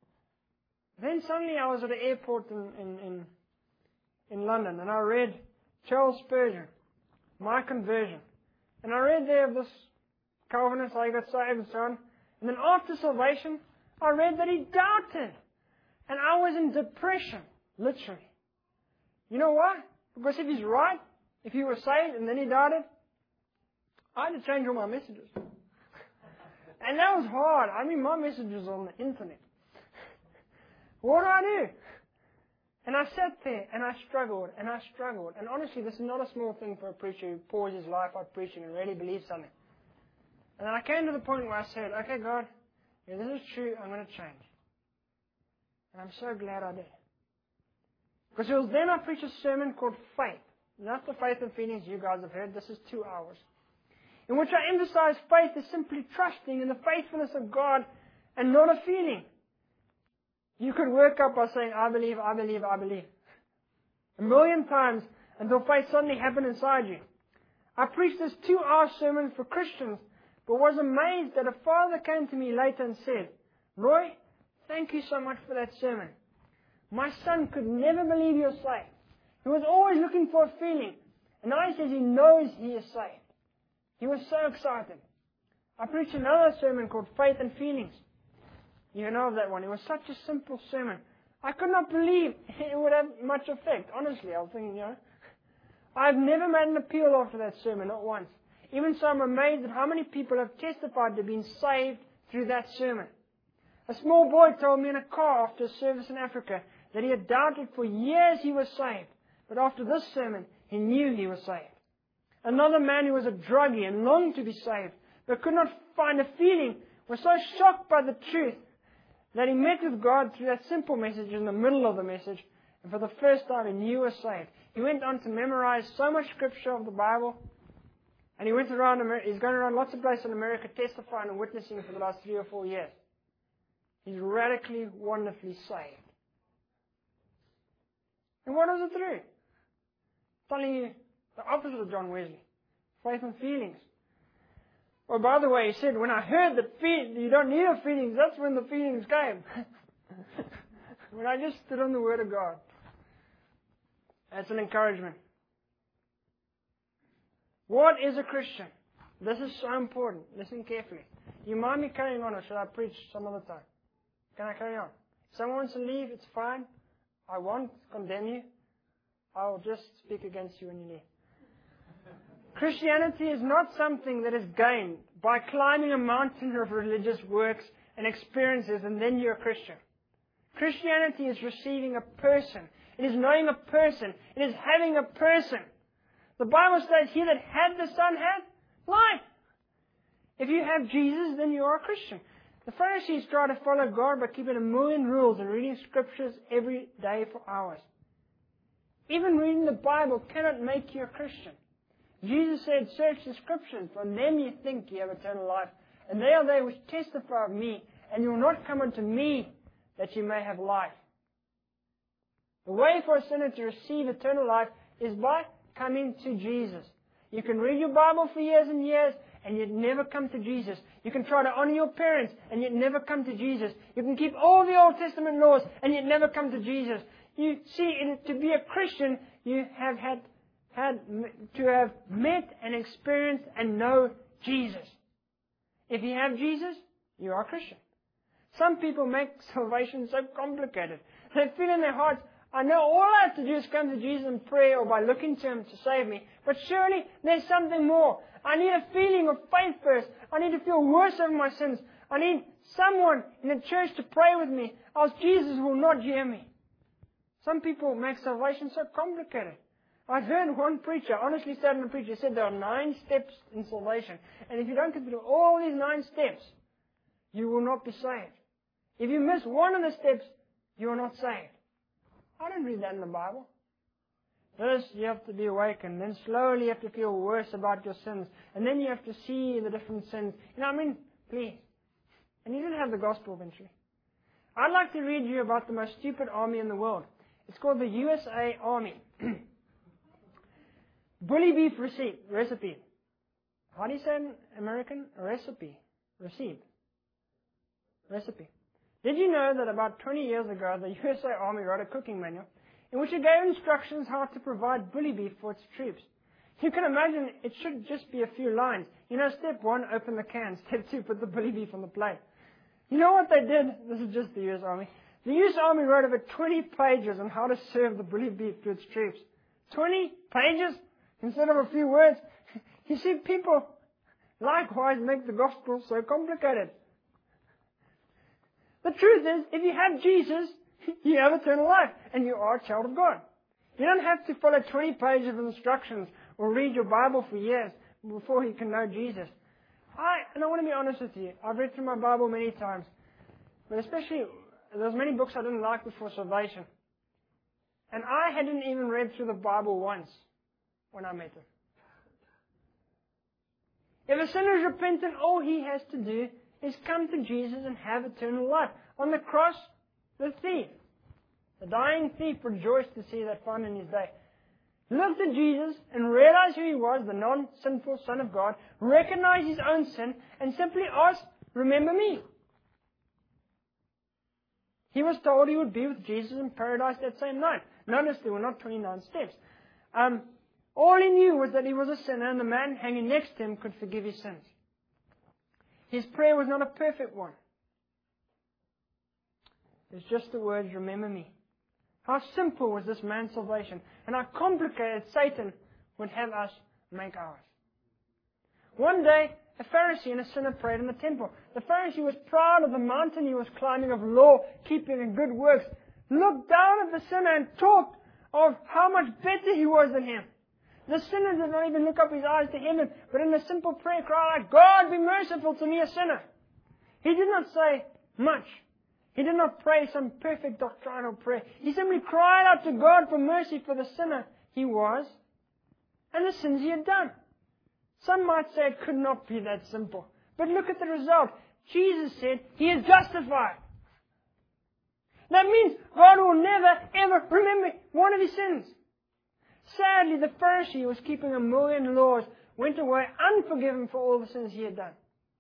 then suddenly I was at an airport in, in, in, in London, and I read Charles Spurgeon, My Conversion. And I read there of this Calvinist, how he got saved and so on. And then after salvation, I read that he doubted. And I was in depression, literally. You know why? Because if he's right, if he was saved and then he doubted, I had to change all my messages. And that was hard. I mean, my messages on the internet. What do I do? And I sat there and I struggled and I struggled. And honestly, this is not a small thing for a preacher who pours his life out preaching and really believes something. And then I came to the point where I said, okay, God, if this is true, I'm going to change. And I'm so glad I did. Because it was then I preached a sermon called Faith. Not the faith and feelings you guys have heard. This is two hours. In which I emphasize faith is simply trusting in the faithfulness of God and not a feeling. You could work up by saying, I believe, I believe, I believe. A million times until faith suddenly happened inside you. I preached this two-hour sermon for Christians, but was amazed that a father came to me later and said, Roy, thank you so much for that sermon. My son could never believe you're saved. He was always looking for a feeling. And now he says he knows he is saved. He was so excited. I preached another sermon called Faith and Feelings. You know of that one. It was such a simple sermon. I could not believe it would have much effect. Honestly, I was thinking, you know, I've never made an appeal after that sermon, not once. Even so, I'm amazed at how many people have testified to being saved through that sermon. A small boy told me in a car after a service in Africa that he had doubted for years he was saved. But after this sermon, he knew he was saved. Another man who was a druggie and longed to be saved, but could not find a feeling, was so shocked by the truth that he met with God through that simple message in the middle of the message, and for the first time he knew he was saved. He went on to memorize so much scripture of the Bible, and he went around, he's going around lots of places in America testifying and witnessing for the last three or four years. He's radically, wonderfully saved. And what was it through? Telling you the opposite of John Wesley. Faith and feelings. Well, by the way, he said, when I heard that feel, you don't need a feelings, that's when the feelings came. When I just stood on the Word of God. That's an encouragement. What is a Christian? This is so important. Listen carefully. You mind me carrying on, or should I preach some other time? Can I carry on? If someone wants to leave, it's fine. I won't condemn you. I'll just speak against you when you leave. Christianity is not something that is gained by climbing a mountain of religious works and experiences and then you're a Christian. Christianity is receiving a person. It is knowing a person. It is having a person. The Bible says, he that had the Son had life. If you have Jesus, then you are a Christian. The Pharisees try to follow God by keeping a million rules and reading scriptures every day for hours. Even reading the Bible cannot make you a Christian. Jesus said, search the scriptures, for in them you think you have eternal life. And they are they which testify of me, and you will not come unto me that you may have life. The way for a sinner to receive eternal life is by coming to Jesus. You can read your Bible for years and years, and yet never come to Jesus. You can try to honor your parents, and yet never come to Jesus. You can keep all the Old Testament laws, and yet never come to Jesus. You see, in, to be a Christian, you have had, had to have met and experienced and know Jesus. If you have Jesus, you are a Christian. Some people make salvation so complicated. They feel in their hearts, I know all I have to do is come to Jesus in prayer or by looking to Him to save me. But surely there's something more. I need a feeling of faith first. I need to feel worse over my sins. I need someone in the church to pray with me, else Jesus will not hear me. Some people make salvation so complicated. I heard one preacher, honestly sat in a preacher, said there are nine steps in salvation. And if you don't get through all these nine steps, you will not be saved. If you miss one of the steps, you are not saved. I don't read that in the Bible. First, you have to be awakened. Then slowly you have to feel worse about your sins. And then you have to see the different sins. You know, I mean, please. And you don't have the gospel eventually. I'd like to read you about the most stupid army in the world. It's called the U S A Army. Bully beef recipe. recipe. How do you say in American? Recipe. Recipe. Recipe. Did you know that about twenty years ago, the U S A Army wrote a cooking manual in which it gave instructions how to provide bully beef for its troops? You can imagine it should just be a few lines. You know, step one, open the can. Step two, put the bully beef on the plate. You know what they did? This is just the U S Army. The U S Army wrote over twenty pages on how to serve the bully beef to its troops. twenty pages instead of a few words. You see, people likewise make the gospel so complicated. The truth is, if you have Jesus, you have eternal life, and you are a child of God. You don't have to follow twenty pages of instructions or read your Bible for years before you can know Jesus. I, and I want to be honest with you, I've read through my Bible many times, but especially, there's many books I didn't like before salvation. And I hadn't even read through the Bible once when I met Him. If a sinner is repentant, all he has to do is come to Jesus and have eternal life. On the cross, the thief, the dying thief, rejoiced to see that fun in his day. Looked at Jesus and realized who He was, the non-sinful Son of God, recognized his own sin, and simply asked, remember me. He was told he would be with Jesus in paradise that same night. Notice there were not twenty-nine steps. Um, all he knew was that he was a sinner and the man hanging next to him could forgive his sins. His prayer was not a perfect one. It was just the words, remember me. How simple was this man's salvation, and how complicated Satan would have us make ours. One day, a Pharisee and a sinner prayed in the temple. The Pharisee was proud of the mountain he was climbing of law, keeping, and good works, looked down at the sinner and talked of how much better he was than him. The sinner did not even look up his eyes to heaven, but in a simple prayer cried out, God, be merciful to me, a sinner. He did not say much. He did not pray some perfect doctrinal prayer. He simply cried out to God for mercy for the sinner he was and the sins he had done. Some might say it could not be that simple. But look at the result. Jesus said he is justified. That means God will never, ever remember one of his sins. Sadly, the Pharisee who was keeping a million laws went away unforgiven for all the sins he had done.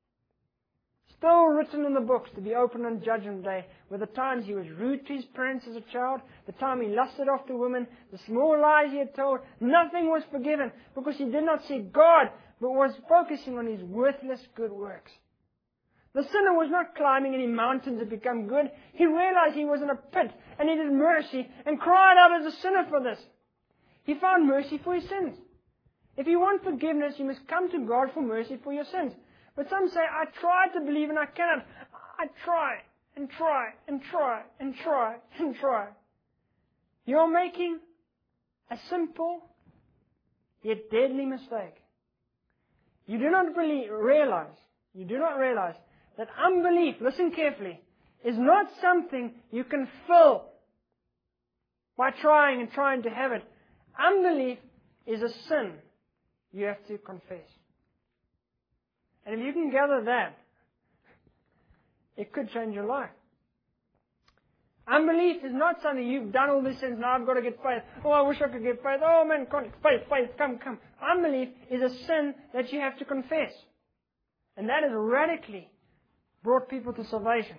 Still written in the books to be opened on Judgment Day were the times he was rude to his parents as a child, the time he lusted after women, the small lies he had told. Nothing was forgiven because he did not see God, but was focusing on his worthless good works. The sinner was not climbing any mountain to become good. He realized he was in a pit and needed mercy and cried out as a sinner for this. He found mercy for his sins. If you want forgiveness, you must come to God for mercy for your sins. But some say, I try to believe and I cannot. I try and try and try and try and try. You're making a simple yet deadly mistake. You do not really realize, you do not realize that unbelief, listen carefully, is not something you can fill by trying and trying to have it. Unbelief is a sin you have to confess. And if you can gather that, it could change your life. Unbelief is not something you've done all these sins, now I've got to get faith. Oh, I wish I could get faith. Oh man, can't. Faith, faith, come, come. Unbelief is a sin that you have to confess. And that has radically brought people to salvation.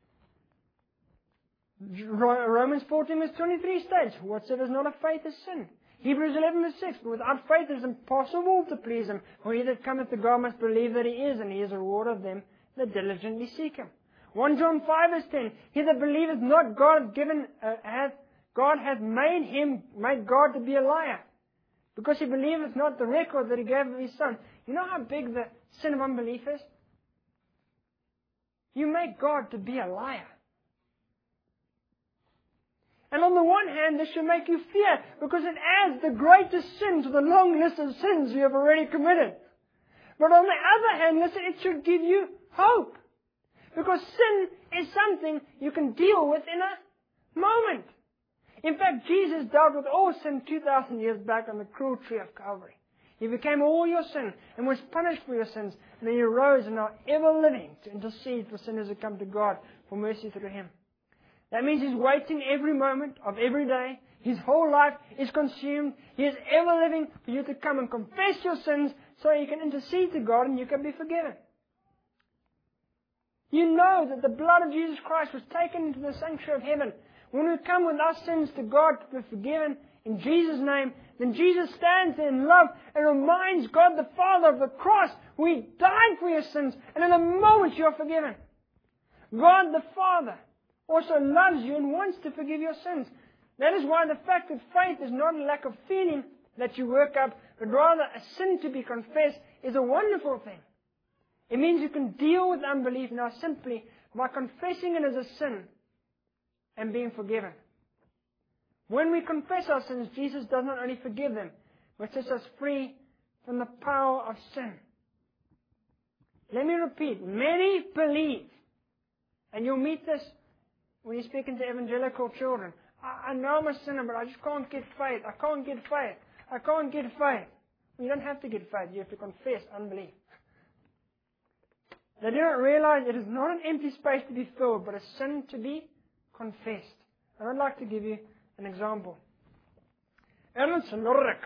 Romans fourteen verse twenty-three states, whatsoever is not of faith is sin. Hebrews eleven verse six, but without faith it is impossible to please Him. For he that cometh to God must believe that He is, and He is a rewarder of them that diligently seek Him. First John five verse ten, he that believeth not God hath given, uh, hath, God hath made him, made God to be a liar. Because he believeth not the record that He gave of His Son. You know how big the sin of unbelief is? You make God to be a liar. And on the one hand, this should make you fear, because it adds the greatest sin to the long list of sins you have already committed. But on the other hand, listen, it should give you hope. Because sin is something you can deal with in a moment. In fact, Jesus dealt with all sin two thousand years back on the cruel tree of Calvary. He became all your sin and was punished for your sins. And then He rose and now ever living to intercede for sinners who come to God for mercy through Him. That means He's waiting every moment of every day. His whole life is consumed. He is ever living for you to come and confess your sins so you can intercede to God and you can be forgiven. You know that the blood of Jesus Christ was taken into the sanctuary of heaven. When we come with our sins to God to be forgiven in Jesus' name, then Jesus stands there in love and reminds God the Father of the cross where He died for your sins, and in a moment you are forgiven. God the Father also loves you and wants to forgive your sins. That is why the fact that faith is not a lack of feeling that you work up, but rather a sin to be confessed is a wonderful thing. It means you can deal with unbelief now simply by confessing it as a sin and being forgiven. When we confess our sins, Jesus does not only forgive them, but sets us free from the power of sin. Let me repeat, many believe, and you'll meet this when you're speaking to evangelical children. I, I know I'm a sinner, but I just can't get faith. I can't get faith. I can't get faith. Well, you don't have to get faith. You have to confess unbelief. They do not realize it is not an empty space to be filled, but a sin to be confessed. And I'd like to give you an example. Ernst Lorek,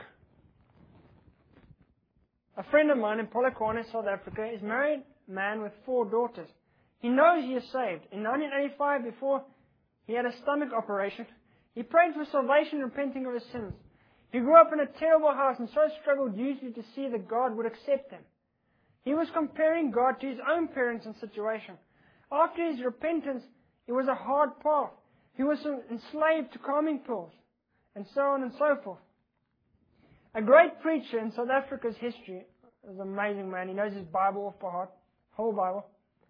a friend of mine in Polokwane, South Africa, is a married man with four daughters. He knows he is saved. In nineteen eighty-five, before he had a stomach operation, he prayed for salvation, repenting of his sins. He grew up in a terrible house and so struggled usually to see that God would accept him. He was comparing God to his own parents and situation. After his repentance, it was a hard path. He was enslaved to calming pills, and so on and so forth. A great preacher in South Africa's history, is an amazing man. He knows his Bible off by heart, whole Bible.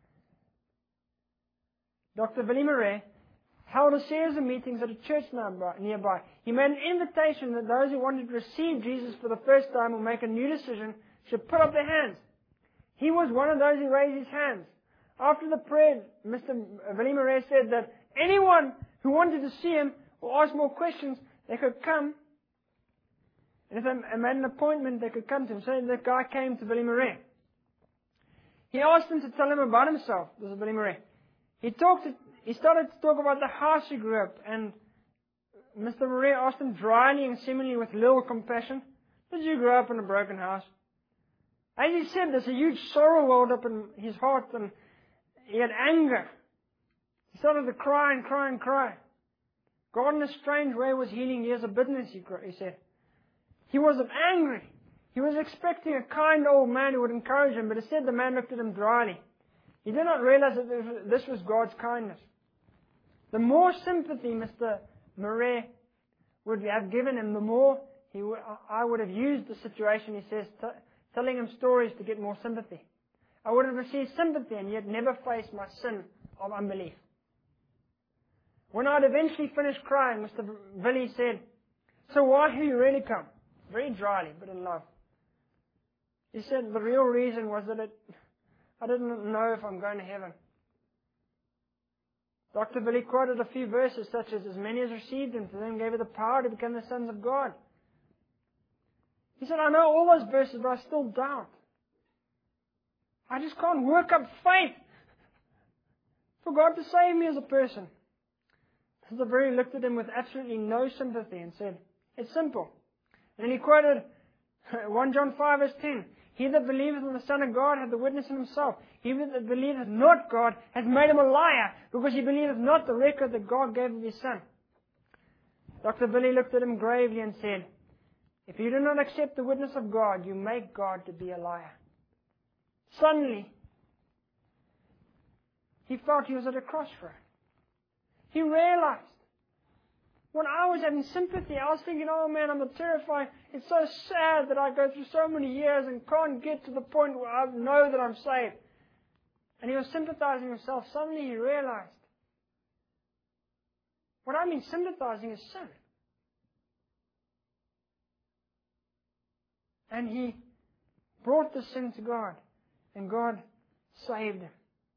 Doctor Willie Murray held a series of meetings at a church nearby. He made an invitation that those who wanted to receive Jesus for the first time or make a new decision should put up their hands. He was one of those who raised his hands. After the prayer, Mister Willie Murray said that anyone who wanted to see him or ask more questions, they could come. And if they made an appointment, they could come to him. So the guy came to Willie Murray. He asked him to tell him about himself. This is Willie Murray. He talked. To, he started to talk about the house he grew up, and Mister Murray asked him dryly and seemingly with little compassion, "Did you grow up in a broken house?" As he said this, a huge sorrow welled up in his heart, and he had anger. He started to cry and cry and cry. God in a strange way was healing years of bitterness, he said. He was angry. He was expecting a kind old man who would encourage him, but instead the man looked at him dryly. He did not realize that this was God's kindness. The more sympathy Mister Murray would have given him, the more he would, I would have used the situation, he says, t- telling him stories to get more sympathy. I would have received sympathy and yet never faced my sin of unbelief. When I'd eventually finished crying, Mister Willie said, "So why have you really come?" Very dryly, but in love. He said the real reason was that it, I didn't know if I'm going to heaven. Doctor Willie quoted a few verses such as, "As many as received him, to them gave it the power to become the sons of God." He said, "I know all those verses, but I still doubt. I just can't work up faith for God to save me as a person." Sister Berry looked at him with absolutely no sympathy and said, "It's simple." And then he quoted First John five verse ten. "He that believeth in the Son of God hath the witness in himself. He that believeth not God hath made him a liar, because he believeth not the record that God gave of his Son." Doctor Billy looked at him gravely and said, "If you do not accept the witness of God, you make God to be a liar." Suddenly, he felt he was at a crossroad. He realized, when I was having sympathy, I was thinking, "Oh man, I'm terrified. It's so sad that I go through so many years and can't get to the point where I know that I'm saved." And he was sympathizing himself. Suddenly he realized, what I've been sympathizing is sin. And he brought the sin to God, and God saved him.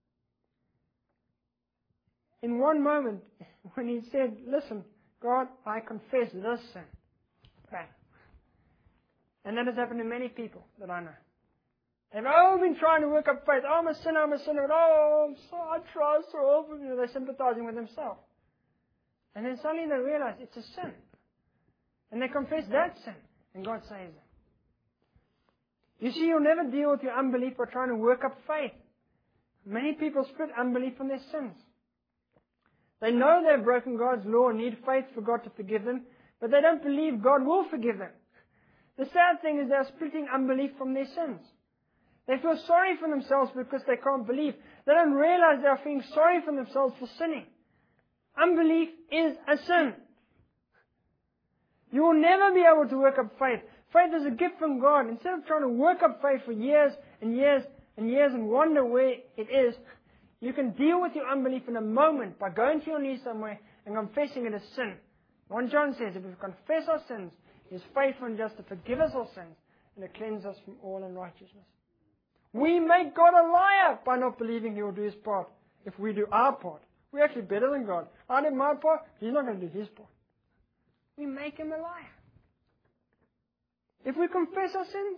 In one moment, when he said, "Listen, God, I confess this sin," bang. And that has happened to many people that I know. They've all been trying to work up faith. "Oh, I'm a sinner, I'm a sinner. Oh, I'm so, I try so often." You know, they're sympathizing with themselves. And then suddenly they realize it's a sin. And they confess that sin, and God saves them. You see, you'll never deal with your unbelief by trying to work up faith. Many people split unbelief from their sins. They know they've broken God's law and need faith for God to forgive them, but they don't believe God will forgive them. The sad thing is they're splitting unbelief from their sins. They feel sorry for themselves because they can't believe. They don't realize they are feeling sorry for themselves for sinning. Unbelief is a sin. You will never be able to work up faith. Faith is a gift from God. Instead of trying to work up faith for years and years and years and wonder where it is, you can deal with your unbelief in a moment by going to your knees somewhere and confessing it as sin. First John says, if we confess our sins, He is faithful and just to forgive us our sins and to cleanse us from all unrighteousness. We make God a liar by not believing He will do His part if we do our part. We're actually better than God. I did my part, He's not going to do His part. We make Him a liar. If we confess our sins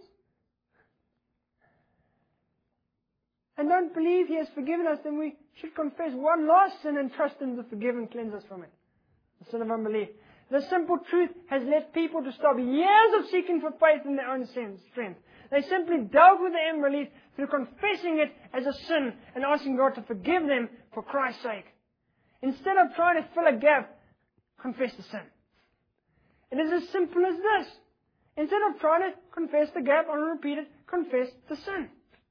and don't believe He has forgiven us, then we should confess one last sin and trust Him to forgive and cleanse us from it. The sin of unbelief. The simple truth has led people to stop years of seeking for faith in their own strength. They simply dealt with their unbelief through confessing it as a sin and asking God to forgive them for Christ's sake. Instead of trying to fill a gap, confess the sin. It is as simple as this. Instead of trying to confess the gap and repeat it, confess the sin.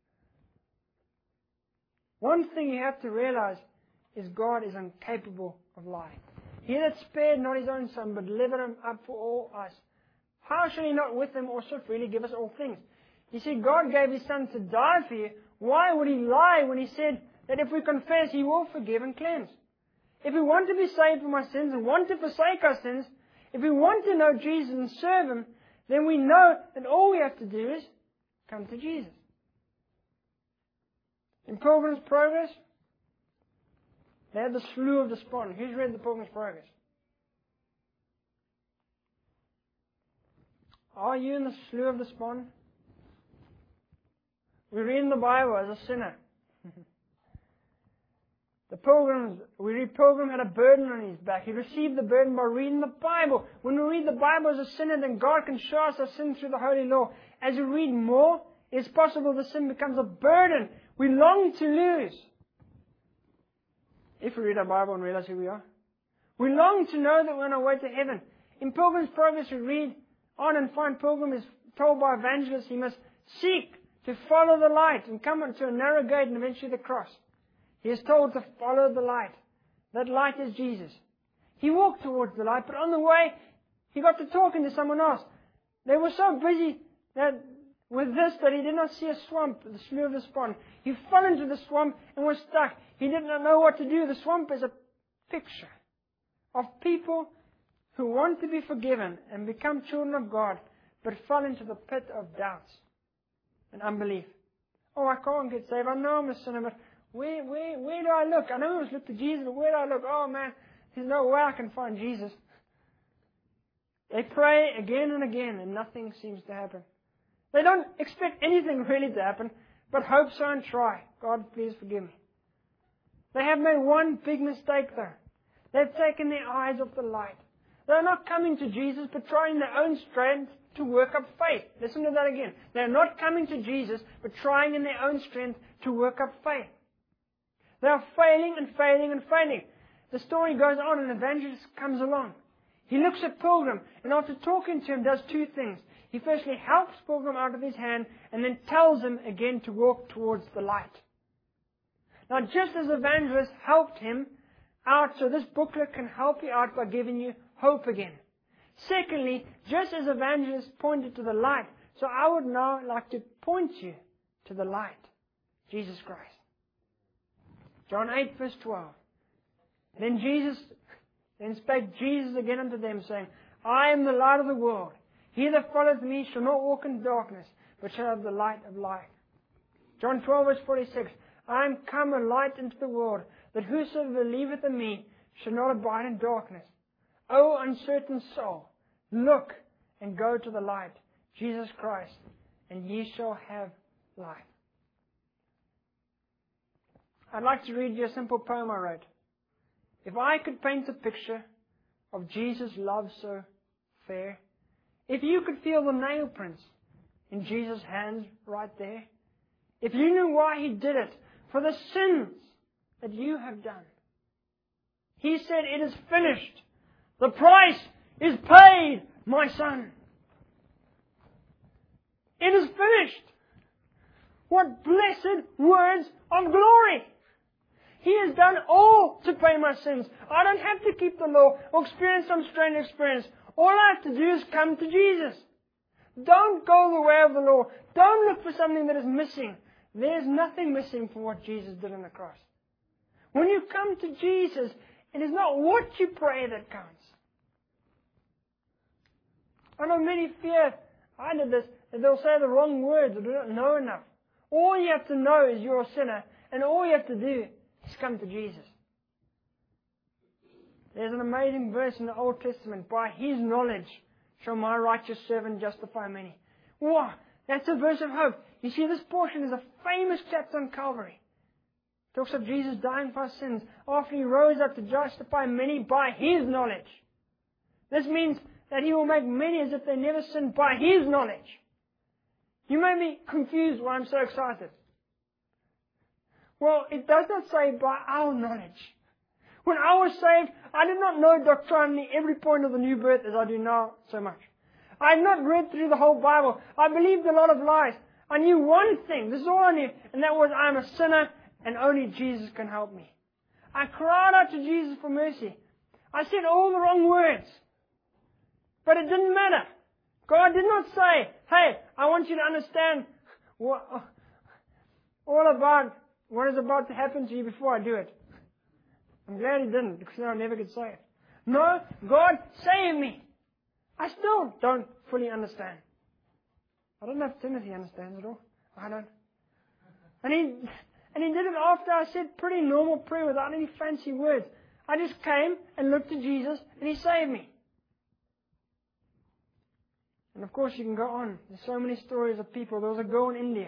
One thing you have to realize is God is incapable of lying. He that spared not His own Son, but delivered Him up for all us, how shall He not with Him also freely give us all things? You see, God gave His Son to die for you. Why would He lie when He said that if we confess, He will forgive and cleanse? If we want to be saved from our sins and want to forsake our sins, if we want to know Jesus and serve Him, then we know that all we have to do is come to Jesus. In Pilgrim's Progress, they had the Slough of Despond. Who's read the Pilgrim's Progress? Are you in the Slough of Despond? We read in the Bible as a sinner. The pilgrims, we read Pilgrim had a burden on his back. He received the burden by reading the Bible. When we read the Bible as a sinner, then God can show us our sin through the Holy Law. As we read more, it's possible the sin becomes a burden we long to lose. If we read our Bible and realize who we are. We long to know that we're on our way to heaven. In Pilgrim's Progress, we read on and find Pilgrim is told by evangelists he must seek to follow the light and come to a narrow gate and eventually the cross. He is told to follow the light. That light is Jesus. He walked towards the light, but on the way, he got to talking to someone else. They were so busy that with this that he did not see a swamp, the Slough of Despond. He fell into the swamp and was stuck. He did not know what to do. The swamp is a picture of people who want to be forgiven and become children of God, but fell into the pit of doubts and unbelief. Oh, I can't get saved. I know I'm a sinner, but where, where, where do I look? I know I must look to Jesus, but where do I look? Oh man, there's no way I can find Jesus. They pray again and again and nothing seems to happen. They don't expect anything really to happen, but hope so and try. God, please forgive me. They have made one big mistake though. They've taken their eyes off the light. They're not coming to Jesus, but trying their own strength to work up faith. Listen to that again. They're not coming to Jesus, but trying in their own strength to work up faith. They are failing and failing and failing. The story goes on, and an evangelist comes along. He looks at Pilgrim, and after talking to him, does two things. He firstly helps Pilgrim out of his hand, and then tells him again to walk towards the light. Now, just as evangelist helped him out, so this booklet can help you out by giving you hope again. Secondly, just as evangelist pointed to the light, so I would now like to point you to the light, Jesus Christ. John eight verse twelve. Then Jesus, then spake Jesus again unto them, saying, I am the light of the world. He that followeth me shall not walk in darkness, but shall have the light of life. John twelve verse forty-six. I am come a light into the world, that whosoever believeth in me shall not abide in darkness. O uncertain soul, look and go to the light, Jesus Christ, and ye shall have life. I'd like to read you a simple poem I wrote. If I could paint a picture of Jesus' love so fair, if you could feel the nail prints in Jesus' hands right there, if you knew why He did it, for the sins that you have done. He said, it is finished. The price is paid, my son. It is finished. What blessed words of glory. He has done all to pay my sins. I don't have to keep the law or experience some strange experience. All I have to do is come to Jesus. Don't go the way of the law. Don't look for something that is missing. There's nothing missing from what Jesus did on the cross. When you come to Jesus, it is not what you pray that counts. I know many fear, I did this, that they'll say the wrong words or do not know enough. All you have to know is you're a sinner, and all you have to do is come to Jesus. There's an amazing verse in the Old Testament, by His knowledge shall my righteous servant justify many. Wow, that's a verse of hope. You see, this portion is a famous chapter on Calvary. It talks of Jesus dying for our sins after He rose up to justify many by His knowledge. This means that He will make many as if they never sinned by His knowledge. You may be confused why I'm so excited. Well, it does not say by our knowledge. When I was saved, I did not know doctrinally every point of the new birth as I do now so much. I had not read through the whole Bible. I believed a lot of lies. I knew one thing, this is all I knew, and that was I'm a sinner and only Jesus can help me. I cried out to Jesus for mercy. I said all the wrong words. But it didn't matter. God did not say, hey, I want you to understand what, all about what is about to happen to you before I do it. I'm glad He didn't, because then I never could say it. No, God saved me. I still don't fully understand. I don't know if Timothy understands it all. I don't. And he, and he did it after I said pretty normal prayer without any fancy words. I just came and looked to Jesus and He saved me. And of course you can go on. There's so many stories of people. There was a girl in India.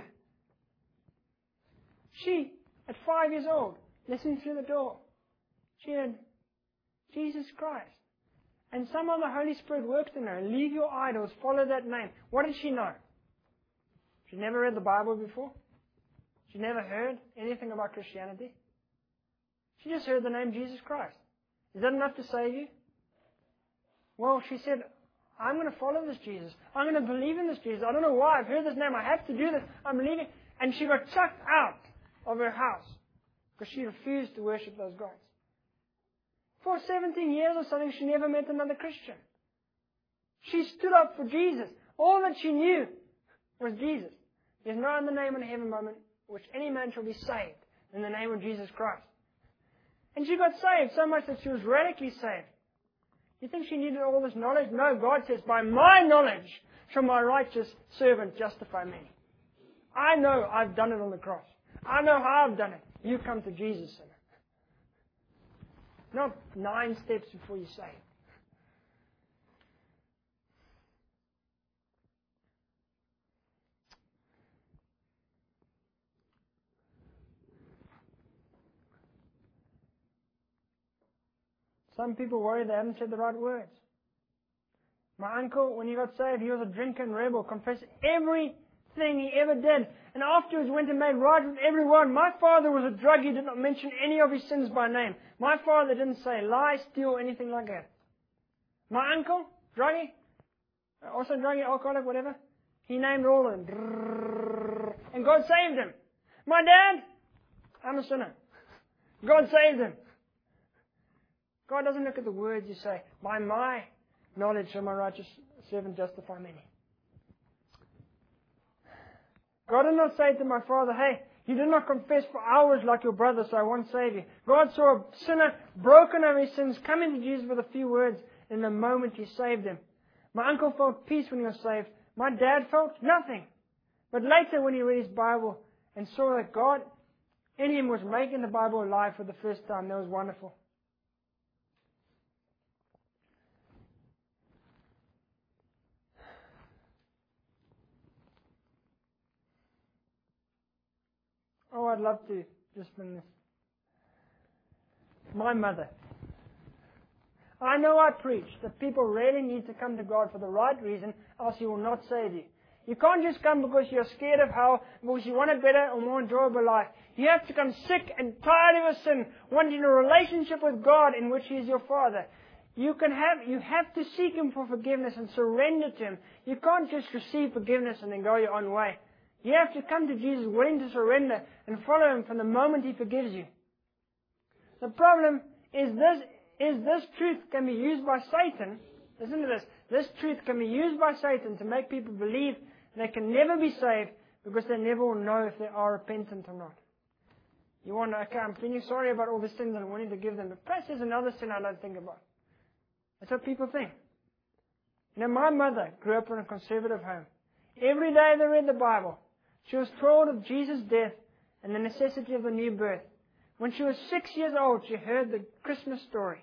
She, at five years old, listening through the door, she heard Jesus Christ. And somehow the Holy Spirit worked in her. Leave your idols, follow that name. What did she know? She never read the Bible before. She never heard anything about Christianity. She just heard the name Jesus Christ. Is that enough to save you? Well, she said, I'm going to follow this Jesus. I'm going to believe in this Jesus. I don't know why. I've heard this name. I have to do this. I'm believing. And she got chucked out of her house because she refused to worship those gods. For seventeen years or something, she never met another Christian. She stood up for Jesus. All that she knew was Jesus. There's no other name in heaven by which any man shall be saved in the name of Jesus Christ. And she got saved so much that she was radically saved. You think she needed all this knowledge? No, God says, by my knowledge shall my righteous servant justify many. I know I've done it on the cross. I know how I've done it. You come to Jesus, sinner. Not nine steps before you're saved. Some people worry they haven't said the right words. My uncle, when he got saved, he was a drinker and rebel, confessed everything he ever did, and afterwards went and made right with everyone. My father was a druggie, did not mention any of his sins by name. My father didn't say lie, steal, anything like that. My uncle, druggie, also druggie, alcoholic, whatever, he named all of them. And God saved him. My dad, I'm a sinner. God saved him. God doesn't look at the words you say. By my knowledge shall my righteous servant justify many. God did not say to my father, hey, you did not confess for hours like your brother, so I won't save you. God saw a sinner broken of his sins, come into Jesus with a few words. In the moment he saved him. My uncle felt peace when he was saved. My dad felt nothing. But later when he read his Bible and saw that God in him was making the Bible alive for the first time, that was wonderful. Oh, I'd love to just spin this. My mother. I know I preach that people really need to come to God for the right reason, else He will not save you. You can't just come because you're scared of hell, because you want a better or more enjoyable life. You have to come sick and tired of your sin, wanting a relationship with God in which He is your Father. You can have, you have to seek Him for forgiveness and surrender to Him. You can't just receive forgiveness and then go your own way. You have to come to Jesus willing to surrender and follow Him from the moment He forgives you. The problem is this, is this truth can be used by Satan. Listen to this. This truth can be used by Satan to make people believe they can never be saved because they never will know if they are repentant or not. You wonder, okay, I'm feeling sorry about all the sins and I'm wanting to give them, but perhaps there's another sin I don't think about. That's what people think. You know, my mother grew up in a conservative home. Every day they read the Bible. She was told of Jesus' death and the necessity of the new birth. When she was six years old, she heard the Christmas story.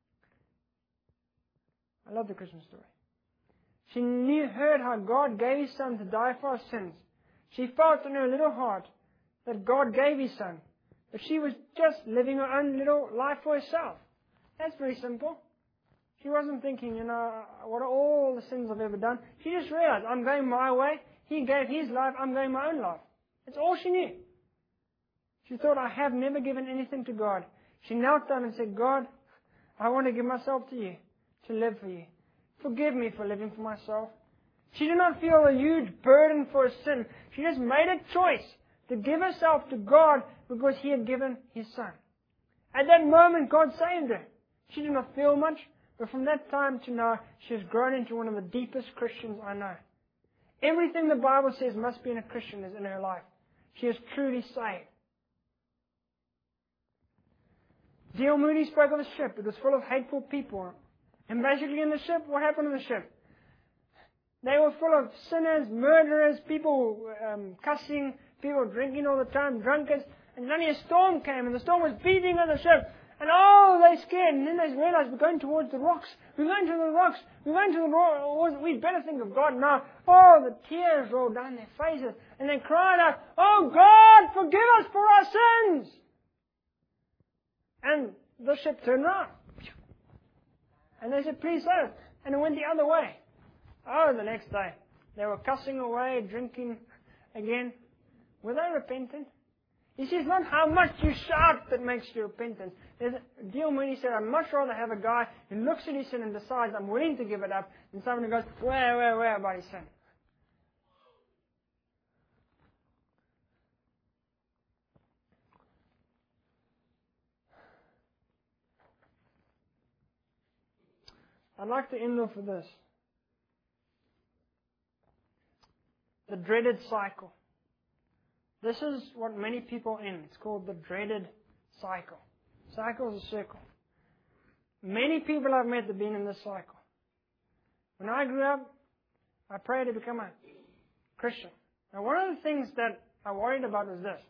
I love the Christmas story. She knew, heard how God gave His Son to die for our sins. She felt in her little heart that God gave His Son. But she was just living her own little life for herself. That's very simple. She wasn't thinking, you know, what are all the sins I've ever done. She just realized, I'm going my way. He gave His life, I'm going my own life. That's all she knew. She thought, I have never given anything to God. She knelt down and said, God, I want to give myself to You, to live for You. Forgive me for living for myself. She did not feel a huge burden for her sin. She just made a choice to give herself to God because He had given His Son. At that moment, God saved her. She did not feel much, but from that time to now, she has grown into one of the deepest Christians I know. Everything the Bible says must be in a Christian is in her life. She is truly saved. D L Moody spoke of a ship. It was full of hateful people. And basically in the ship, what happened in the ship? They were full of sinners, murderers, people um, cussing, people drinking all the time, drunkards. And suddenly a storm came, and the storm was beating on the ship. And oh, they scared. And then they realized we're going towards the rocks. We're going to the rocks. We're going to the rocks. We better think of God now. Oh, the tears rolled down their faces. And they cried out, oh God, forgive us for our sins. And the ship turned around. And they said, please save us. And it went the other way. Oh, the next day, they were cussing away, drinking again. Were they repentant? You see, it's not how much you shout that makes you repentant. D L Moody said, I'd much rather have a guy who looks at his sin and decides I'm willing to give it up than someone who goes, where, where, where about his sin? I'd like to end off with this. The dreaded cycle. This is what many people are in. It's called the dreaded cycle. Cycle is a circle. Many people I've met have been in this cycle. When I grew up, I prayed to become a Christian. Now, one of the things that I worried about was this.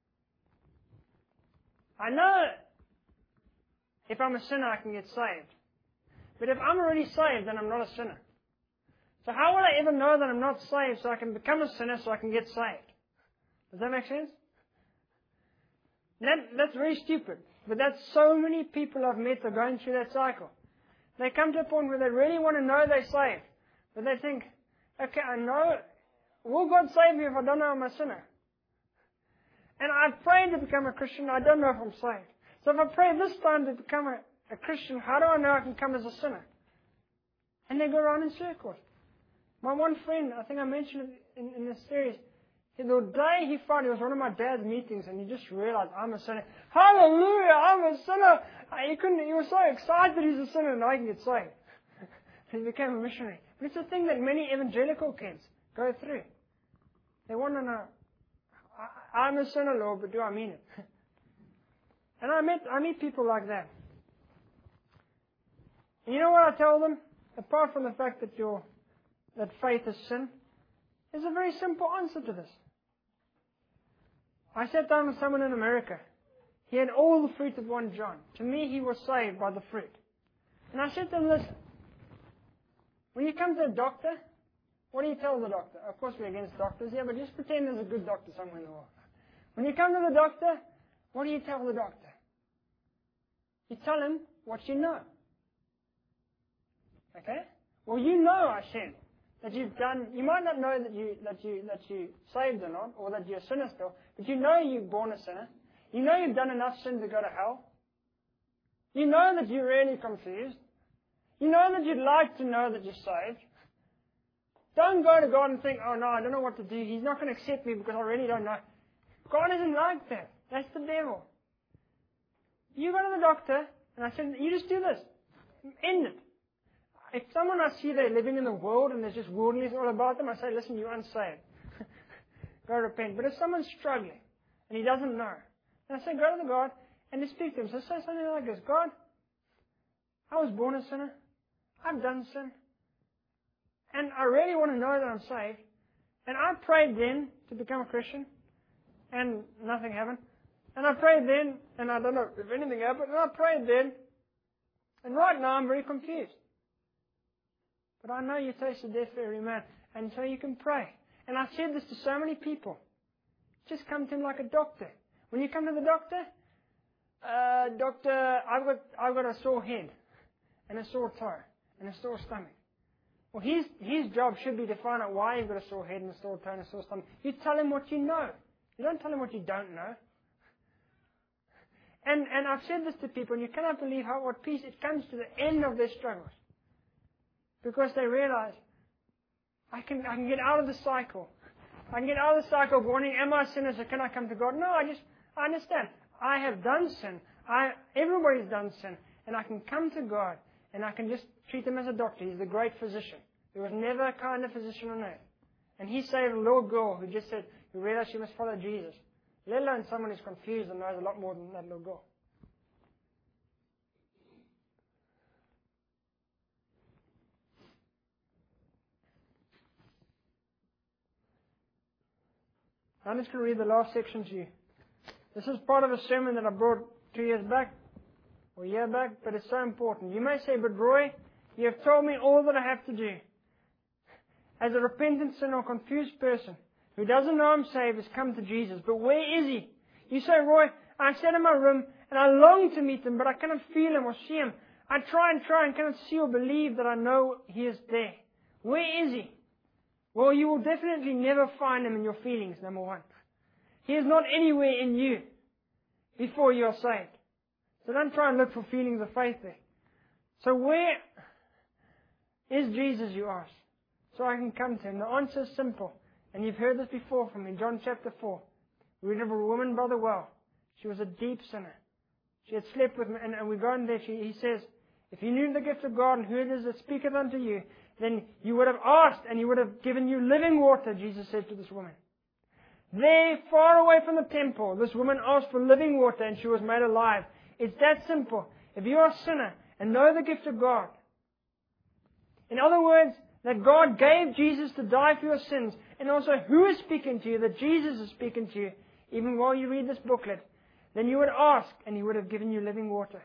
I know if I'm a sinner, I can get saved. But if I'm already saved, then I'm not a sinner. So how will I ever know that I'm not saved so I can become a sinner so I can get saved? Does that make sense? That, that's very stupid. But that's so many people I've met are going through that cycle. They come to a point where they really want to know they're saved. But they think, okay, I know, will God save me if I don't know I'm a sinner? And I've prayed to become a Christian, I don't know if I'm saved. So if I pray this time to become a, a Christian, how do I know I can come as a sinner? And they go around in circles. My one friend, I think I mentioned it in, in this series, the day he found it was one of my dad's meetings, and he just realized, I'm a sinner. Hallelujah, I'm a sinner. He couldn't. He was so excited he's a sinner, and I can get saved. He became a missionary. But it's a thing that many evangelical kids go through. They want to know, I, I'm a sinner, Lord, but do I mean it? And I met I meet people like that. And you know what I tell them? Apart from the fact that your that faith is sin, there's a very simple answer to this. I sat down with someone in America. He had all the fruit of First John. To me, he was saved by the fruit. And I said to him, listen, when you come to a doctor, what do you tell the doctor? Of course, we're against doctors here, but just pretend there's a good doctor somewhere in the world. When you come to the doctor, what do you tell the doctor? You tell him what you know. Okay? Well, you know, I said, that you've done, you might not know that you that you that you saved or not, or that you're a sinner still, but you know you're born a sinner. You know you've done enough sin to go to hell. You know that you're really confused. You know that you'd like to know that you're saved. Don't go to God and think, oh no, I don't know what to do. He's not going to accept me because I really don't know. God isn't like that. That's the devil. You go to the doctor, and I said, you just do this. End it. If someone I see they're living in the world and there's just worldliness all about them, I say, listen, you're unsaved. Go repent. But if someone's struggling and he doesn't know, then I say, go to the God and just speak to him. So say something like this, God, I was born a sinner. I've done sin. And I really want to know that I'm saved. And I prayed then to become a Christian. And nothing happened. And I prayed then, and I don't know if anything happened, and I prayed then. And right now I'm very confused. But I know you tasted death for every man. And so you can pray. And I've said this to so many people. Just come to him like a doctor. When you come to the doctor, uh, doctor, I've got, I've got a sore head, and a sore toe, and a sore stomach. Well, his, his job should be to find out why you've got a sore head and a sore toe and a sore stomach. You tell him what you know. You don't tell him what you don't know. And, and I've said this to people, and you cannot believe how, what peace it comes to the end of their struggles. Because they realize, I can, I can get out of the cycle. I can get out of the cycle of wondering, am I a sinner, so can I come to God? No, I just, I understand. I have done sin. I, everybody's done sin. And I can come to God, and I can just treat him as a doctor. He's the great physician. There was never a kinder physician on earth. And he saved a little girl who just said, who realized she must follow Jesus. Let alone someone who's confused and knows a lot more than that little girl. I'm just going to read the last section to you. This is part of a sermon that I brought two years back, or a year back, but it's so important. You may say, but Roy, you have told me all that I have to do. As a repentant sinner or confused person who doesn't know I'm saved has come to Jesus, but where is He? You say, Roy, I sat in my room and I long to meet Him, but I cannot feel Him or see Him. I try and try and cannot see or believe that I know He is there. Where is He? Well, you will definitely never find Him in your feelings, number one. He is not anywhere in you before you are saved. So don't try and look for feelings of faith there. So where is Jesus, you ask? So I can come to Him. The answer is simple. And you've heard this before from me. John chapter four. We read of a woman by the well. She was a deep sinner. She had slept with me. And, and we go in there. She, he says, if you knew the gift of God and who it is that speaketh unto you, then you would have asked and He would have given you living water, Jesus said to this woman. There, far away from the temple, this woman asked for living water and she was made alive. It's that simple. If you are a sinner and know the gift of God, in other words, that God gave Jesus to die for your sins, and also who is speaking to you, that Jesus is speaking to you, even while you read this booklet, then you would ask and He would have given you living water.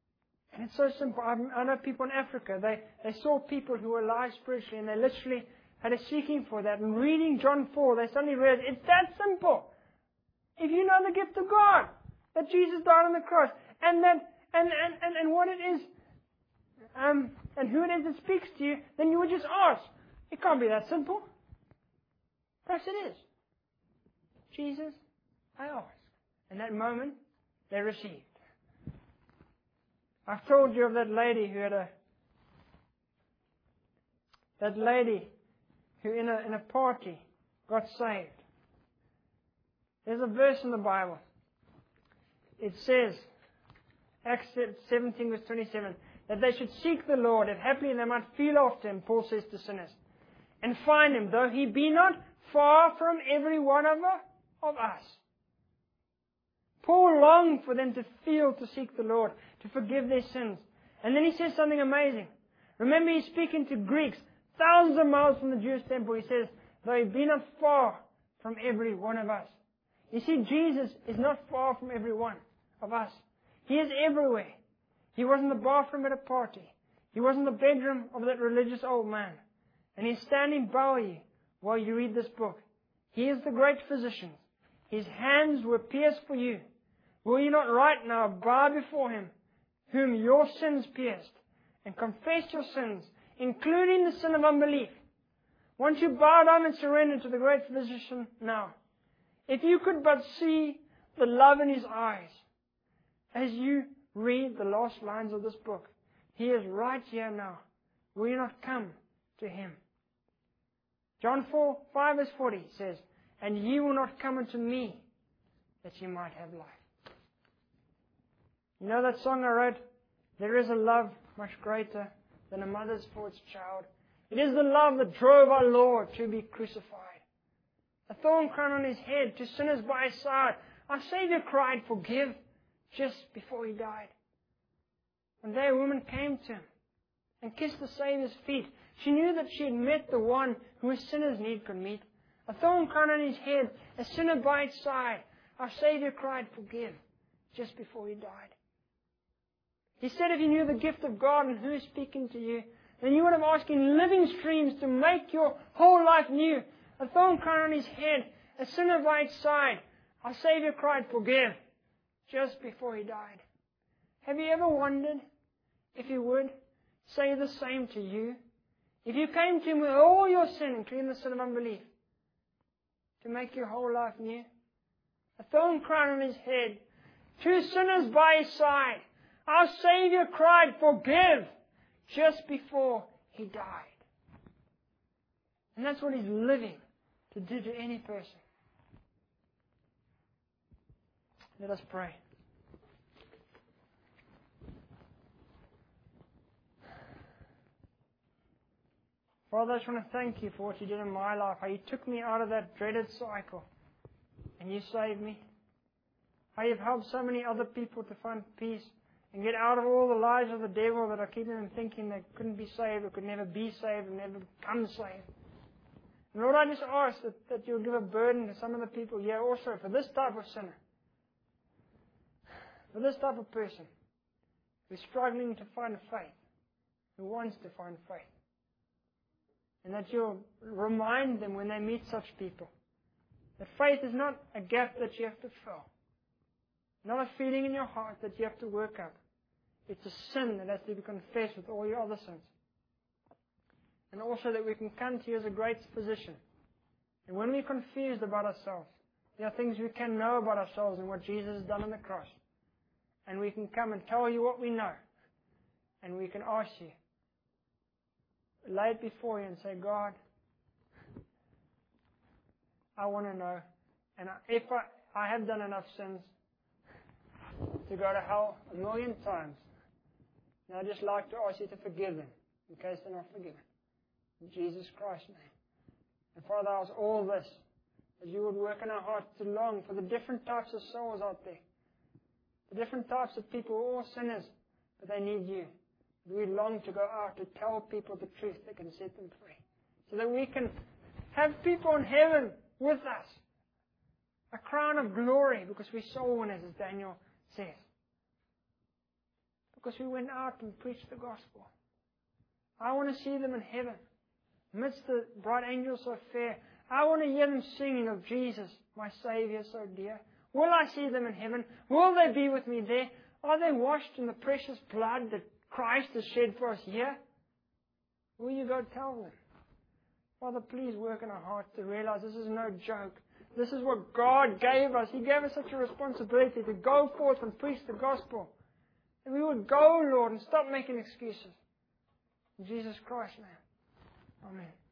And it's so simple. I know people in Africa, they, they saw people who were alive spiritually, and they literally had a seeking for that. And reading John four, they suddenly realized it's that simple. If you know the gift of God, that Jesus died on the cross, and that and, and, and, and what it is, um, and who it is that speaks to you, then you would just ask. It can't be that simple. Yes, it is. Jesus, I ask. And that moment, they received. I've told you of that lady who had a that lady who in a in a party got saved. There's a verse in the Bible. It says, Acts seventeen verse twenty-seven, that they should seek the Lord, that happily they might feel after Him, Paul says to sinners, and find Him, though He be not far from every one of of us. Paul longed for them to feel to seek the Lord, to forgive their sins. And then he says something amazing. Remember, he's speaking to Greeks, thousands of miles from the Jewish temple. He says, though he be not far from every one of us. You see, Jesus is not far from every one of us. He is everywhere. He was in the bathroom at a party. He was in the bedroom of that religious old man. And he's standing by you while you read this book. He is the great physician. His hands were pierced for you. Will you not right now bow before Him, whom your sins pierced, and confess your sins, including the sin of unbelief? Once you bow down and surrender to the great physician now, if you could but see the love in His eyes as you read the last lines of this book, He is right here now. Will you not come to Him? John four, five verse forty says, and ye will not come unto me, that ye might have life. You know that song I wrote? There is a love much greater than a mother's for its child. It is the love that drove our Lord to be crucified. A thorn crown on His head, to sinners by His side. Our Savior cried, forgive, just before He died. One day a woman came to Him and kissed the Savior's feet. She knew that she had met the one who a sinner's need could meet. A thorn crown on His head, a sinner by His side. Our Savior cried, forgive, just before He died. He said if you knew the gift of God and who is speaking to you, then you would have asked in living streams to make your whole life new. A thorn crown on His head, a sinner by His side. Our Savior cried, forgive, just before He died. Have you ever wondered if He would say the same to you? If you came to Him with all your sin, including the sin of unbelief, to make your whole life new? A thorn crown on His head, two sinners by His side. Our Savior cried, forgive, just before He died. And that's what He's living to do to any person. Let us pray. Father, I just want to thank You for what You did in my life, how You took me out of that dreaded cycle and You saved me. How You've helped so many other people to find peace and get out of all the lies of the devil that are keeping them thinking they couldn't be saved or could never be saved and never become saved. And Lord, I just ask that, that You'll give a burden to some of the people here also for this type of sinner, for this type of person who's struggling to find faith, who wants to find faith. And that You'll remind them when they meet such people that faith is not a gap that you have to fill. Not a feeling in your heart that you have to work up. It's a sin that has to be confessed with all your other sins. And also that we can come to You as a great physician. And when we're confused about ourselves, there are things we can know about ourselves and what Jesus has done on the cross. And we can come and tell You what we know. And we can ask You, lay it before You and say, God, I want to know. And if I, I have done enough sins to go to hell a million times, and I'd just like to ask You to forgive them in case they're not forgiven. In Jesus Christ's name. And Father, I ask all this, that You would work in our hearts to long for the different types of souls out there. The different types of people, all sinners, but they need You. We long to go out to tell people the truth that can set them free. So that we can have people in heaven with us. A crown of glory because we soul winners, as Daniel says. Because we went out and preached the gospel. I want to see them in heaven. amidst the bright angels so fair. I want to hear them singing of Jesus, my Saviour so dear. Will I see them in heaven? Will they be with me there? Are they washed in the precious blood that Christ has shed for us here? Will you go tell them? Father, please work in our hearts to realize this is no joke. This is what God gave us. He gave us such a responsibility to go forth and preach the gospel. And we would go, Lord, and stop making excuses. In Jesus Christ's name. Amen.